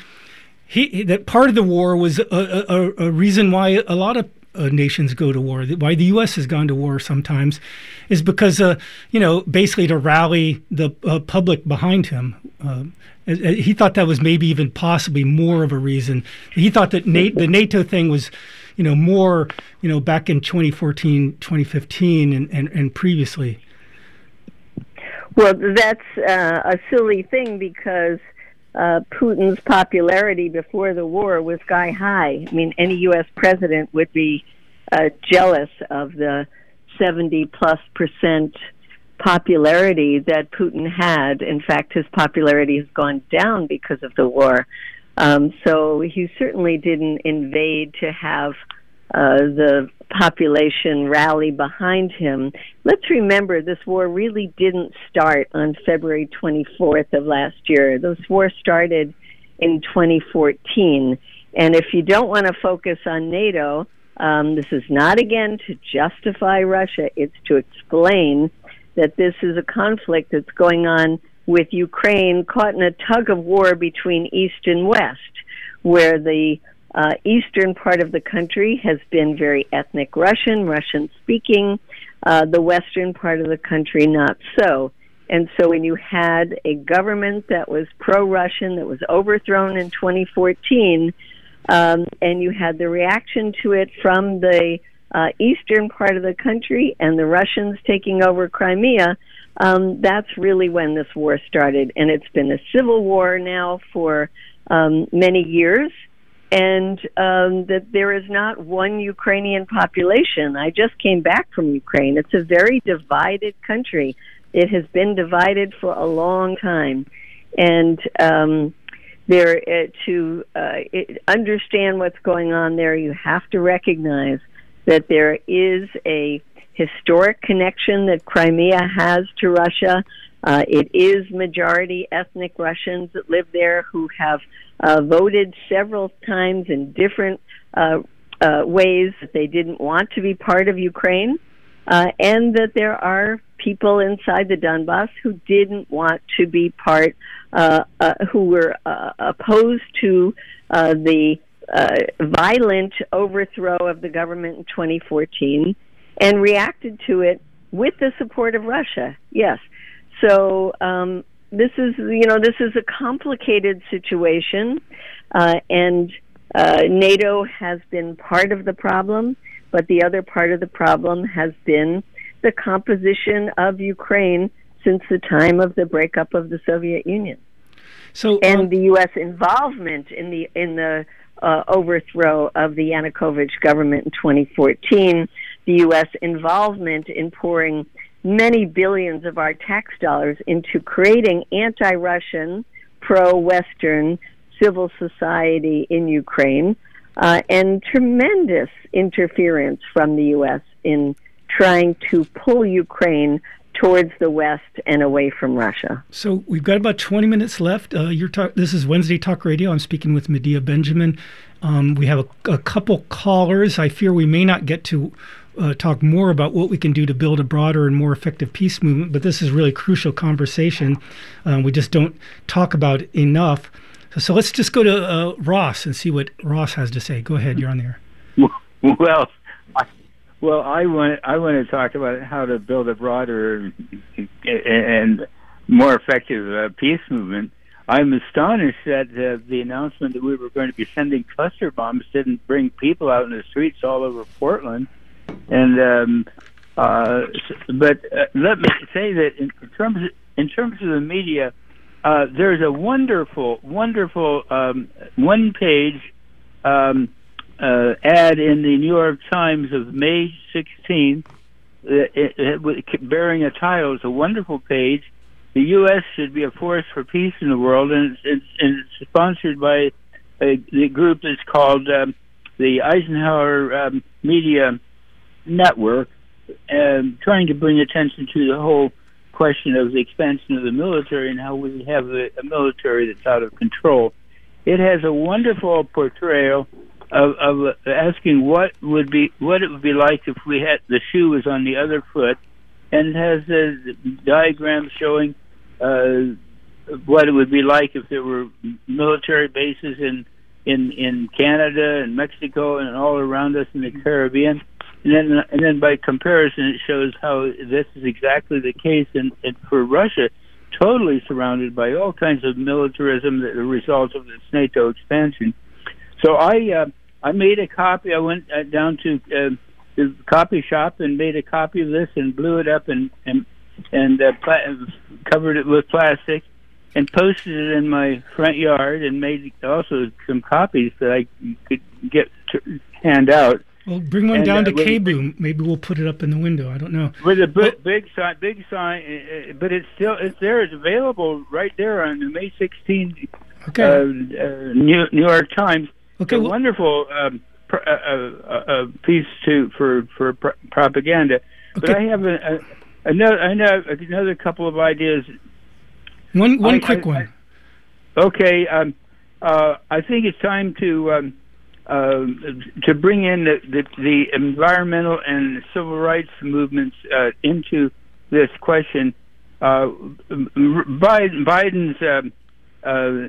Speaker 9: He that part of the war was a, a, a reason why a lot of uh, nations go to war. Why the U S has gone to war sometimes is because, uh, you know, basically to rally the uh, public behind him. Uh, he thought that was maybe even possibly more of a reason. He thought that NATO, the NATO thing was, you know, more, you know, back in twenty fourteen, twenty fifteen, and, and, and previously.
Speaker 10: Well, that's uh, a silly thing because Uh, Putin's popularity before the war was sky high. I mean, any U S president would be uh, jealous of the seventy plus percent popularity that Putin had. In fact, his popularity has gone down because of the war. Um, so he certainly didn't invade to have uh, the population rally behind him. Let's remember this war really didn't start on February twenty-fourth of last year. This war started in twenty fourteen. And if you don't want to focus on NATO, um, this is not, again, to justify Russia. It's to explain that this is a conflict that's going on with Ukraine caught in a tug of war between East and West, where the Uh, eastern part of the country has been very ethnic Russian, Russian-speaking. Uh, the western part of the country, not so. And so when you had a government that was pro-Russian, that was overthrown in twenty fourteen, um, and you had the reaction to it from the uh, eastern part of the country and the Russians taking over Crimea, um, that's really when this war started. And it's been a civil war now for um, many years. and um, that there is not one Ukrainian population. I just came back from Ukraine. It's a very divided country. It has been divided for a long time, and um, there uh, to uh, it, understand what's going on there, you have to recognize that there is a historic connection that Crimea has to Russia. Uh, it is majority ethnic Russians that live there who have uh, voted several times in different uh, uh, ways that they didn't want to be part of Ukraine, uh, and that there are people inside the Donbass who didn't want to be part, uh, uh, who were uh, opposed to uh, the uh, violent overthrow of the government in twenty fourteen and reacted to it with the support of Russia. Yes. So um, this is, you know, this is a complicated situation, uh, and uh, NATO has been part of the problem, but the other part of the problem has been the composition of Ukraine since the time of the breakup of the Soviet Union.
Speaker 9: So,
Speaker 10: and
Speaker 9: um,
Speaker 10: the U S involvement in the in the uh, overthrow of the Yanukovych government in twenty fourteen, the U S involvement in pouring many billions of our tax dollars into creating anti-Russian, pro-Western civil society in Ukraine, uh, and tremendous interference from the U S in trying to pull Ukraine towards the West and away from Russia.
Speaker 9: So we've got about twenty minutes left. Uh, you're talk- this is Wednesday Talk Radio. I'm speaking with Medea Benjamin. Um, we have a, a couple callers. I fear we may not get to Uh, talk more about what we can do to build a broader and more effective peace movement, but this is really crucial conversation. Um, we just don't talk about it enough. So, so let's just go to uh, Ross and see what Ross has to say. Go ahead, you're on the air.
Speaker 12: Well, I, well, I want I want to talk about how to build a broader and more effective uh, peace movement. I'm astonished that uh, the announcement that we were going to be sending cluster bombs didn't bring people out in the streets all over Portland. And um, uh, but uh, let me say that in, in terms of, in terms of the media, uh, there's a wonderful, wonderful um, one-page um, uh, ad in the New York Times of May sixteenth, uh, it, it, bearing a title. It's a wonderful page. The U S should be a force for peace in the world, and it's, it's, and it's sponsored by a, the group that's called um, the Eisenhower um, Media Network, um, trying to bring attention to the whole question of the expansion of the military and how we have a, a military that's out of control. It has a wonderful portrayal of, of asking what would be what it would be like if we had the shoe was on the other foot, and it has a diagram showing uh, what it would be like if there were military bases in in in Canada and Mexico and all around us in the Caribbean. And then, and then by comparison, it shows how this is exactly the case in, in, for Russia, totally surrounded by all kinds of militarism, the result of this NATO expansion. So I uh, I made a copy. I went uh, down to uh, the copy shop and made a copy of this and blew it up and and, and uh, pla- covered it with plastic and posted it in my front yard and made also some copies that I could get to hand out.
Speaker 9: Well, bring one
Speaker 12: and,
Speaker 9: down
Speaker 12: uh,
Speaker 9: to K B O O. Maybe we'll put it up in the window. I don't know.
Speaker 12: With a big, big sign, big sign, uh, but it's still it's there. It's available right there on the May sixteenth
Speaker 9: okay.
Speaker 12: uh, uh, New, New York Times.
Speaker 9: Okay,
Speaker 12: it's a
Speaker 9: well,
Speaker 12: wonderful um, pr- uh, uh, uh, piece to for for pr- propaganda. But
Speaker 9: okay.
Speaker 12: I have a, a, another another another couple of ideas.
Speaker 9: One one
Speaker 12: I,
Speaker 9: quick
Speaker 12: I,
Speaker 9: one.
Speaker 12: I, okay, um, uh, I think it's time to. Um, Uh, to bring in the, the, the environmental and civil rights movements uh, into this question. Uh, Biden, Biden's uh, uh,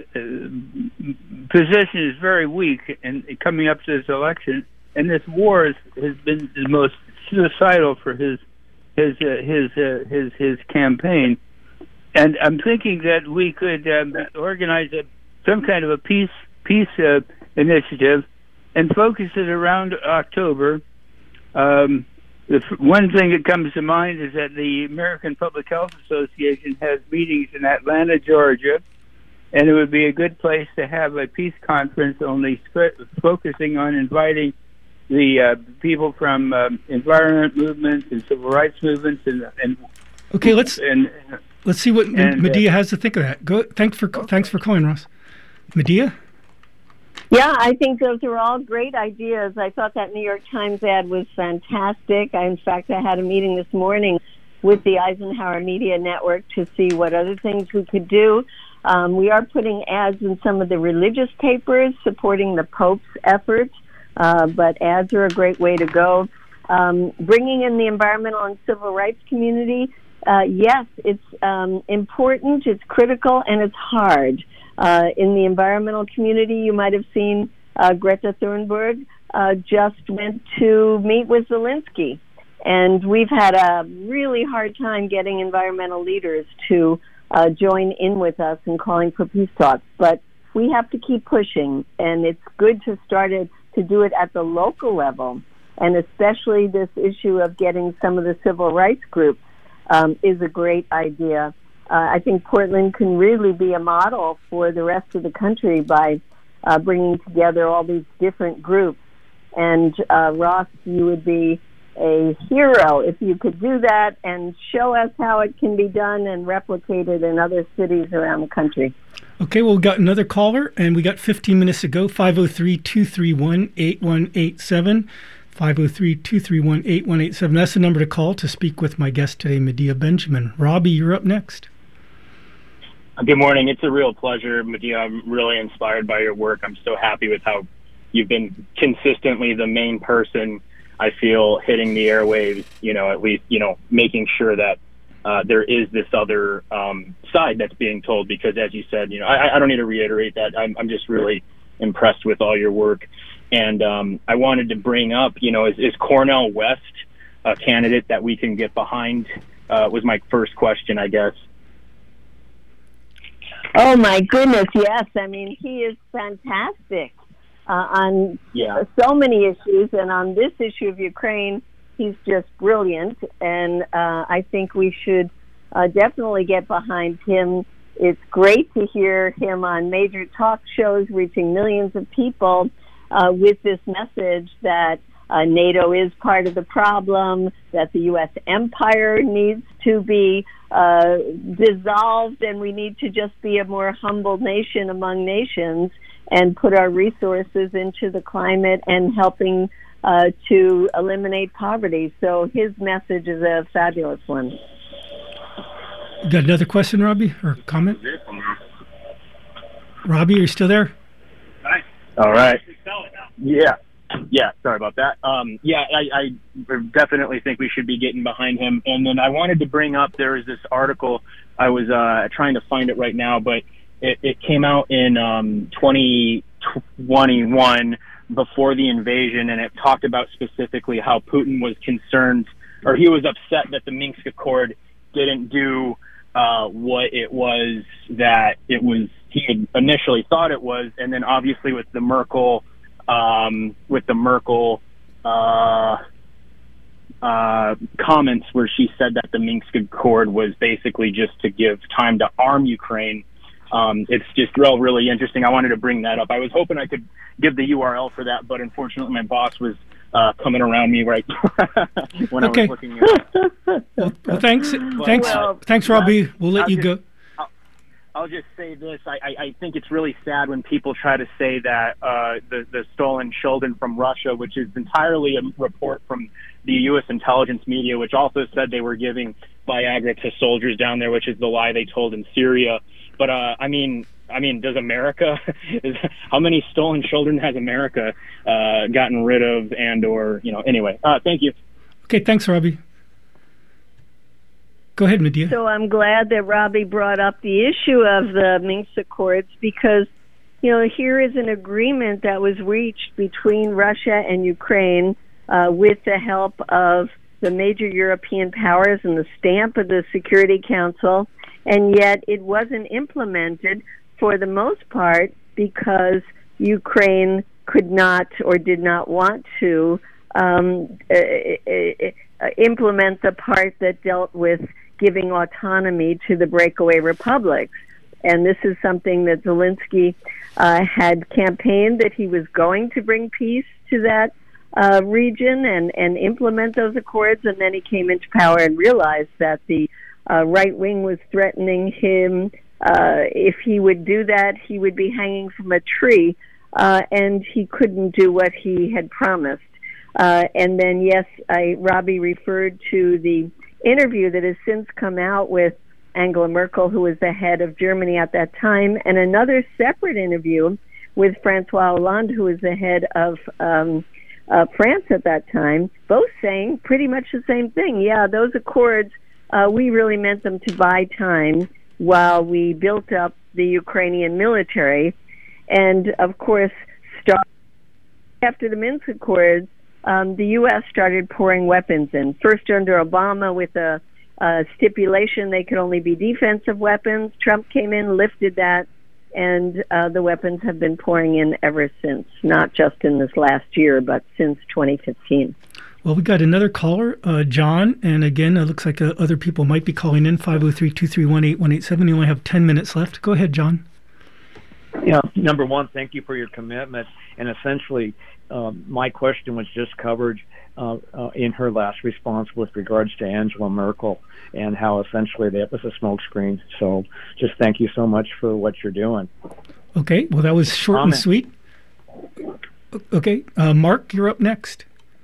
Speaker 12: position is very weak in, in coming up to this election, and this war is, has been the most suicidal for his his uh, his uh, his his campaign. And I'm thinking that we could um, organize a, some kind of a peace peace uh, initiative and focus it around October. Um, the f- one thing that comes to mind is that the American Public Health Association has meetings in Atlanta, Georgia, and it would be a good place to have a peace conference only sp- focusing on inviting the uh, people from um, environment movements and civil rights movements and, and
Speaker 9: okay, let's
Speaker 12: and,
Speaker 9: let's see what
Speaker 12: and,
Speaker 9: Medea
Speaker 12: uh,
Speaker 9: has to think of that. Go. Thanks for thanks for calling, Ross. Medea.
Speaker 10: Yeah, I think those are all great ideas. I thought that New York Times ad was fantastic. I, in fact, I had a meeting this morning with the Eisenhower Media Network to see what other things we could do. Um, we are putting ads in some of the religious papers supporting the Pope's efforts, uh, but ads are a great way to go. Um, bringing in the environmental and civil rights community, uh, yes, it's um, important, it's critical, and it's hard. Uh, in the environmental community, you might have seen uh, Greta Thunberg uh, just went to meet with Zelensky. And we've had a really hard time getting environmental leaders to uh, join in with us in calling for peace talks. But we have to keep pushing, and it's good to start it, to do it at the local level. And especially this issue of getting some of the civil rights groups um, is a great idea. Uh, I think Portland can really be a model for the rest of the country by uh, bringing together all these different groups. And uh, Ross, you would be a hero if you could do that and show us how it can be done and replicated in other cities around the country.
Speaker 9: Okay, well, we got another caller, and we got fifteen minutes to go. five oh three, two three one, eight one eight seven. five oh three, two three one, eight one eight seven. That's the number to call to speak with my guest today, Medea Benjamin. Robbie, you're up next.
Speaker 13: Good morning. It's a real pleasure, Medea. I'm really inspired by your work. I'm so happy with how you've been consistently the main person, I feel, hitting the airwaves, you know, at least, you know, making sure that uh, there is this other um, side that's being told, because as you said, you know, I, I don't need to reiterate that. I'm, I'm just really impressed with all your work. And um, I wanted to bring up, you know, is, is Cornel West a candidate that we can get behind? Uh, was my first question, I guess.
Speaker 10: Oh, my goodness, yes. I mean, he is fantastic uh, on
Speaker 13: yeah.
Speaker 10: so many issues. And on this issue of Ukraine, he's just brilliant. And uh, I think we should uh, definitely get behind him. It's great to hear him on major talk shows reaching millions of people uh, with this message that uh, NATO is part of the problem, that the U S empire needs to be uh, dissolved, and we need to just be a more humble nation among nations and put our resources into the climate and helping uh, to eliminate poverty. So his message is a fabulous one.
Speaker 9: Got another question, Robbie, or comment? Robbie, are you still there?
Speaker 13: All right. Yeah. Yeah, sorry about that. Um, yeah, I, I definitely think we should be getting behind him. And then I wanted to bring up, there was this article, I was uh, trying to find it right now, but it, it came out in um, twenty twenty-one before the invasion, and it talked about specifically how Putin was concerned, or he was upset that the Minsk Accord didn't do uh, what it was that it was he had initially thought it was, and then obviously with the Merkel Um, with the Merkel uh, uh, comments where she said that the Minsk Accord was basically just to give time to arm Ukraine. Um, it's just real, really interesting. I wanted to bring that up. I was hoping I could give the U R L for that, but unfortunately my boss was uh, coming around me right when
Speaker 9: okay.
Speaker 13: I was looking at it.
Speaker 9: well, well, thanks,
Speaker 13: but,
Speaker 9: thanks,
Speaker 13: well,
Speaker 9: thanks, Robbie. We'll let
Speaker 13: I'll
Speaker 9: you
Speaker 13: just,
Speaker 9: go.
Speaker 13: I'll, I'll just say this. I, I, I think it's really sad when people try to say that uh, the, the stolen children from Russia, which is entirely a report from the U S intelligence media, which also said they were giving Viagra to soldiers down there, which is the lie they told in Syria. But, uh, I mean, I mean, does America, is, how many stolen children has America uh, gotten rid of and or, you know, anyway. Uh, thank you.
Speaker 9: Okay, thanks, Robbie. Go ahead, Medea.
Speaker 10: So I'm glad that Robbie brought up the issue of the Minsk Accords because, you know, here is an agreement that was reached between Russia and Ukraine uh, with the help of the major European powers and the stamp of the Security Council, and yet it wasn't implemented for the most part because Ukraine could not or did not want to um, uh, uh, implement the part that dealt with giving autonomy to the breakaway republics. and this is something that Zelensky uh, had campaigned that he was going to bring peace to that uh, region and, and implement those accords, and then he came into power and realized that the uh, right wing was threatening him. Uh, if he would do that, he would be hanging from a tree, uh, and he couldn't do what he had promised. Uh, and then, yes, I, Robbie referred to the interview that has since come out with Angela Merkel, who was the head of Germany at that time, and another separate interview with Francois Hollande, who was the head of um, uh, France at that time, both saying pretty much the same thing. Yeah, those accords, uh, we really meant them to buy time while we built up the Ukrainian military. And, of course, start after the Minsk Accords, um, the U S started pouring weapons in. First under Obama with a, a stipulation they could only be defensive weapons. Trump came in, lifted that, and uh, the weapons have been pouring in ever since, not just in this last year, but since twenty fifteen.
Speaker 9: Well, we got another caller, uh, John, and again, it looks like uh, other people might be calling in, five oh three, two three one, eight one eight seven. You only have ten minutes left. Go ahead, John.
Speaker 14: Yeah, number one, thank you for your commitment. And essentially, um, my question was just covered uh, uh, in her last response with regards to Angela Merkel and how essentially that was a smokescreen. So just thank you so much for what you're doing.
Speaker 9: Okay, well, that was short Comment. and sweet. Okay, uh, Mark, you're up next.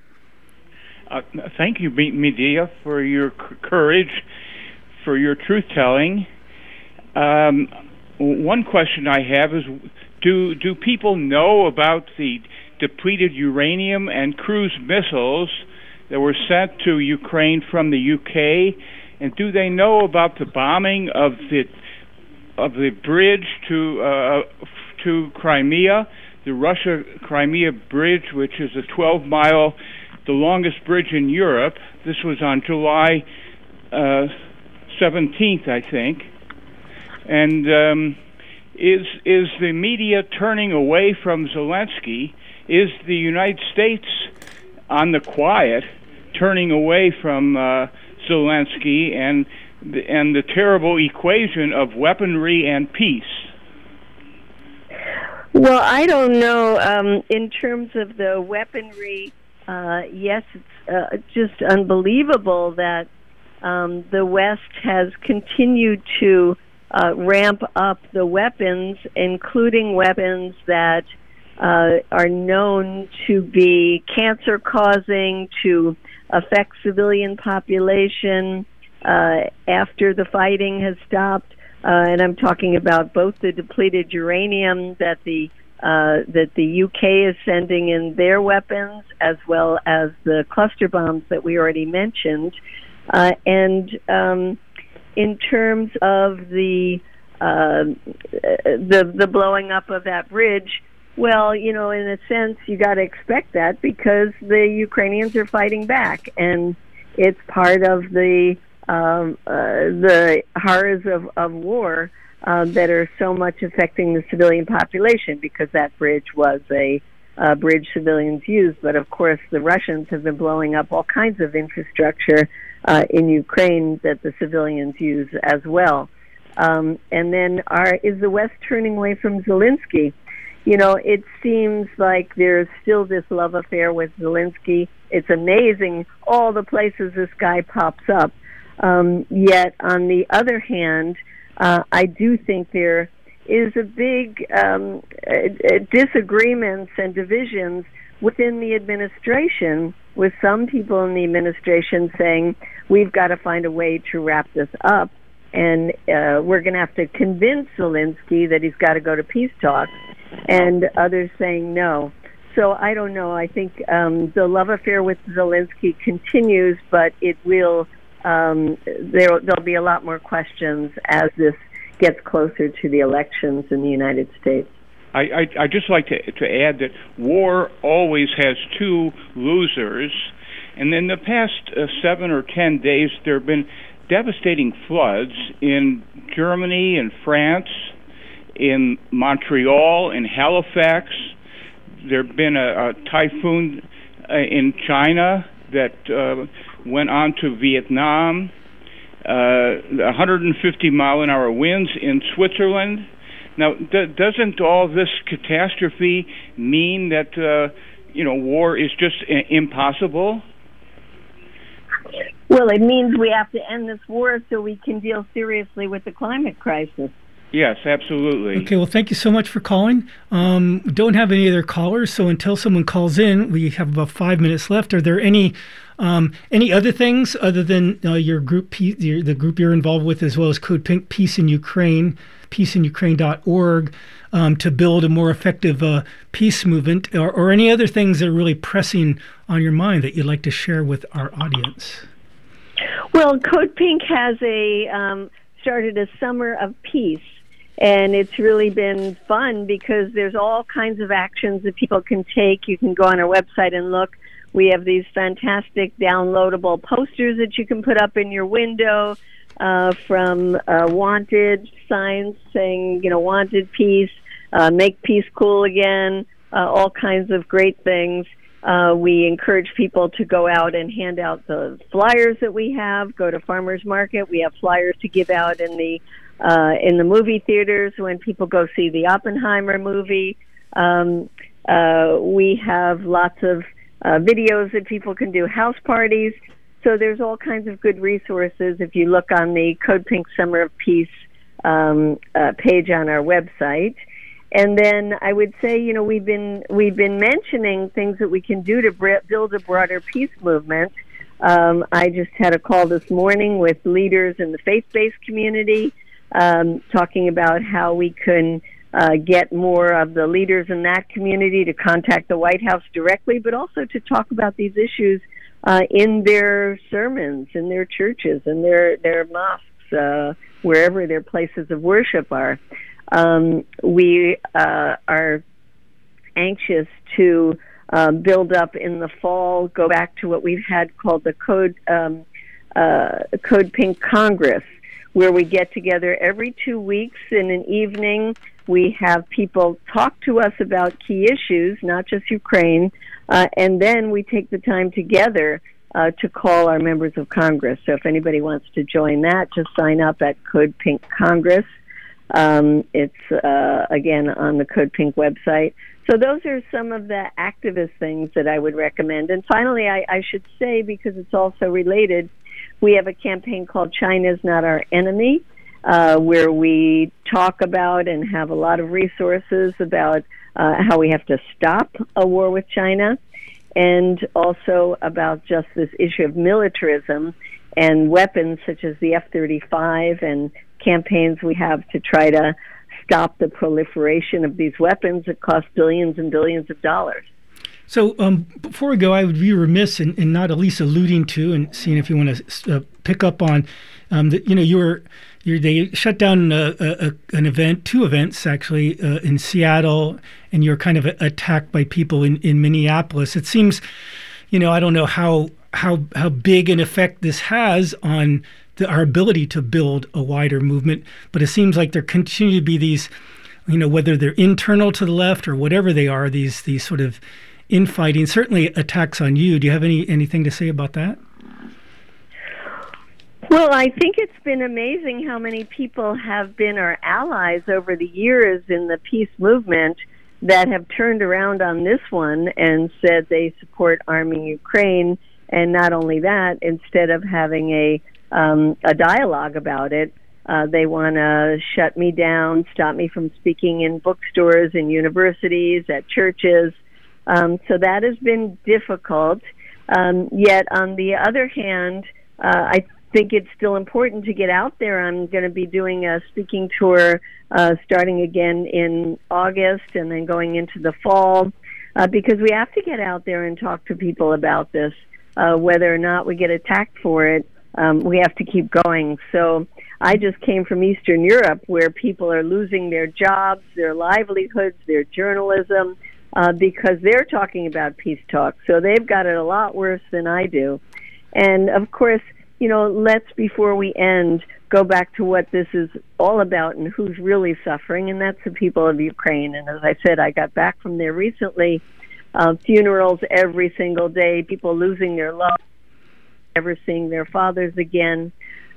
Speaker 15: Uh, thank you, Medea, for your c- courage, for your truth-telling. Um, one question I have is, do do people know about the depleted uranium and cruise missiles that were sent to Ukraine from the U K? And do they know about the bombing of the of the bridge to uh, to Crimea, the Russia-Crimea bridge, which is a twelve-mile, the longest bridge in Europe? This was on July uh, seventeenth, I think. And um, is is the media turning away from Zelensky? Is the United States on the quiet turning away from uh, Zelensky and the, and the terrible equation of weaponry and peace?
Speaker 10: Well, I don't know. Um, in terms of the weaponry, uh, yes, it's uh, just unbelievable that um, the West has continued to uh, ramp up the weapons, including weapons that uh, are known to be cancer-causing, to affect civilian population uh, after the fighting has stopped. Uh, and I'm talking about both the depleted uranium that the uh, that the U K is sending in their weapons, as well as the cluster bombs that we already mentioned. Uh, and um, in terms of the uh, the the blowing up of that bridge, well, you know, in a sense, you got to expect that because the Ukrainians are fighting back, and it's part of the um, uh, the horrors of, of war uh, that are so much affecting the civilian population, because that bridge was a uh, bridge civilians used. But of course, the Russians have been blowing up all kinds of infrastructure uh, in Ukraine that the civilians use as well. Um, and then, are is the West turning away from Zelensky? You know, it seems like there's still this love affair with Zelensky. It's amazing all the places this guy pops up. Um, yet, on the other hand, uh, I do think there is a big um, uh, disagreements and divisions within the administration, with some people in the administration saying, we've got to find a way to wrap this up, and uh, we're going to have to convince Zelensky that he's got to go to peace talks, and others saying no. So I don't know. I think um, the love affair with Zelensky continues, but it will. Um, there, there'll be a lot more questions as this gets closer to the elections in the United States.
Speaker 15: I, I, I just like to, to add that war always has two losers, and in the past uh, seven or ten days, there have been devastating floods in Germany and France, in Montreal, in Halifax. There have been a, a typhoon uh, in China that uh, went on to Vietnam. uh, one hundred fifty mile an hour winds in Switzerland. Now, d- doesn't all this catastrophe mean that uh, you know war is just I- impossible?
Speaker 10: Well, it means we have to end this war so we can deal seriously with the climate crisis.
Speaker 15: Yes, absolutely.
Speaker 9: Okay, well, thank you so much for calling. Um, we don't have any other callers, so until someone calls in, we have about five minutes left. Are there any um, any other things other than uh, your group, P- your, the group you're involved with, as well as Code Pink Peace in Ukraine, peace in ukraine dot org, um, to build a more effective uh, peace movement, or, or any other things that are really pressing on your mind that you'd like to share with our audience?
Speaker 10: Well, Code Pink has a um, started a summer of peace. And it's really been fun because there's all kinds of actions that people can take. You can go on our website and look. We have these fantastic downloadable posters that you can put up in your window uh, from uh, wanted signs saying, you know, wanted peace, uh, make peace cool again, uh, all kinds of great things. Uh, we encourage people to go out and hand out the flyers that we have. Go to Farmers Market. We have flyers to give out in the Uh, in the movie theaters when people go see the Oppenheimer movie. Um, uh, we have lots of uh, videos that people can do, house parties. So there's all kinds of good resources if you look on the Code Pink Summer of Peace um, uh, page on our website. And then I would say, you know, we've been we've been mentioning things that we can do to br- build a broader peace movement. Um, I just had a call this morning with leaders in the faith-based community, Um, talking about how we can uh, get more of the leaders in that community to contact the White House directly, but also to talk about these issues uh, in their sermons, in their churches, in their, their mosques, uh, wherever their places of worship are. Um, we uh, are anxious to uh, build up in the fall, go back to what we've had called the Code, um, uh, Code Pink Congress, where we get together every two weeks in an evening. We have people talk to us about key issues, not just Ukraine, uh, and then we take the time together uh, to call our members of Congress. So if anybody wants to join that, just sign up at Code Pink Congress. Um, it's, uh, again, on the Code Pink website. So those are some of the activist things that I would recommend. And finally, I, I should say, because it's also related, we have a campaign called China's Not Our Enemy, uh, where we talk about and have a lot of resources about uh, how we have to stop a war with China, and also about just this issue of militarism and weapons such as the F thirty-five and campaigns we have to try to stop the proliferation of these weapons that cost billions and billions of dollars.
Speaker 9: So um, before we go, I would be remiss in, in not at least alluding to and seeing if you want to uh, pick up on um, that. You know, you were you they shut down a, a, an event, two events actually uh, in Seattle, and you're kind of attacked by people in, in Minneapolis. It seems, you know, I don't know how how how big an effect this has on the, our ability to build a wider movement, but it seems like there continue to be these, you know, whether they're internal to the left or whatever they are, these these sort of infighting, certainly attacks on you. Do you have any anything to say about that?
Speaker 10: Well, I think it's been amazing how many people have been our allies over the years in the peace movement that have turned around on this one and said they support arming Ukraine. And not only that, instead of having a um, a dialogue about it, uh, they want to shut me down, stop me from speaking in bookstores, in universities, at churches. Um, so that has been difficult. Um, yet, on the other hand, uh, I think it's still important to get out there. I'm going to be doing a speaking tour uh, starting again in August and then going into the fall uh, because we have to get out there and talk to people about this. Uh, whether or not we get attacked for it, um, we have to keep going. So I just came from Eastern Europe where people are losing their jobs, their livelihoods, their journalism, uh, because they're talking about peace talk. So they've got it a lot worse than I do. And, of course, you know, let's, before we end, go back to what this is all about and who's really suffering, and that's the people of Ukraine. And as I said, I got back from there recently. Uh, funerals every single day, people losing their love, never seeing their fathers again.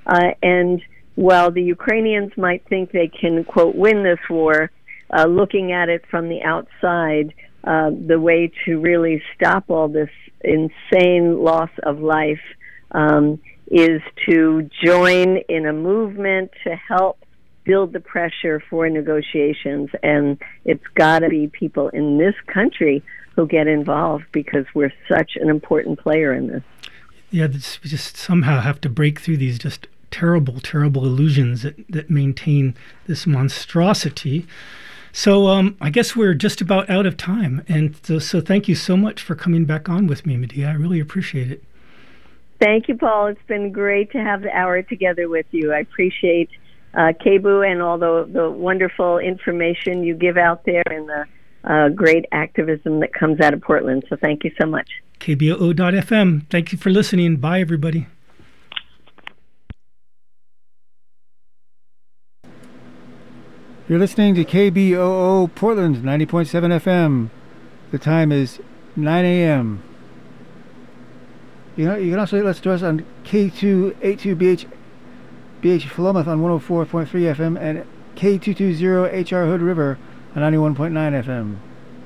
Speaker 10: Uh, and while the Ukrainians might think they can, quote, win this war, uh, looking at it from the outside, uh, the way to really stop all this insane loss of life um, is to join in a movement to help build the pressure for negotiations. And it's got to be people in this country who get involved, because we're such an important player in this.
Speaker 9: Yeah, this, we just somehow have to break through these just terrible, terrible illusions that, that maintain this monstrosity. So um, I guess we're just about out of time. And so, so thank you so much for coming back on with me, Medea. I really appreciate it.
Speaker 10: Thank you, Paul. It's been great to have the hour together with you. I appreciate uh, K B O O and all the, the wonderful information you give out there, and the uh, great activism that comes out of Portland. So thank you so much.
Speaker 9: K B O O dot F M. Thank you for listening. Bye, everybody.
Speaker 7: You're listening to K B O O Portland, ninety point seven F M. The time is nine a.m. You know, you can also listen to us on K two eighty-two B H B H Philomath on one oh four point three F M and K two twenty H R Hood River on ninety-one point nine F M.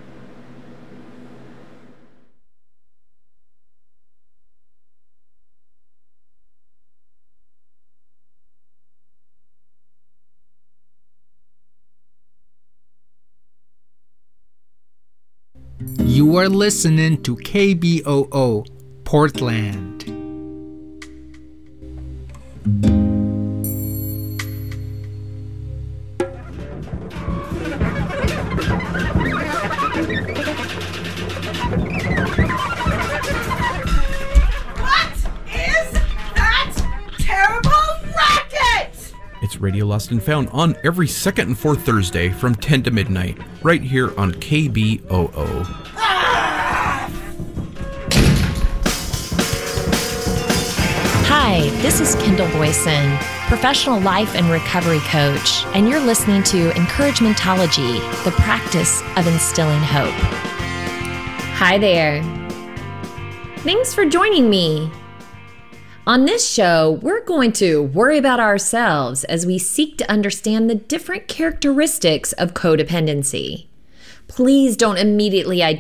Speaker 16: You are listening to K B O O Portland.
Speaker 17: It's Radio Lost and Found on every second and fourth Thursday from ten to midnight, right here on K B O O.
Speaker 18: Hi, this is Kendall Boyson, professional life and recovery coach, and you're listening to Encouragementology, the practice of instilling hope.
Speaker 19: Hi there. Thanks for joining me. On this show, we're going to worry about ourselves as we seek to understand the different characteristics of codependency. Please don't immediately identify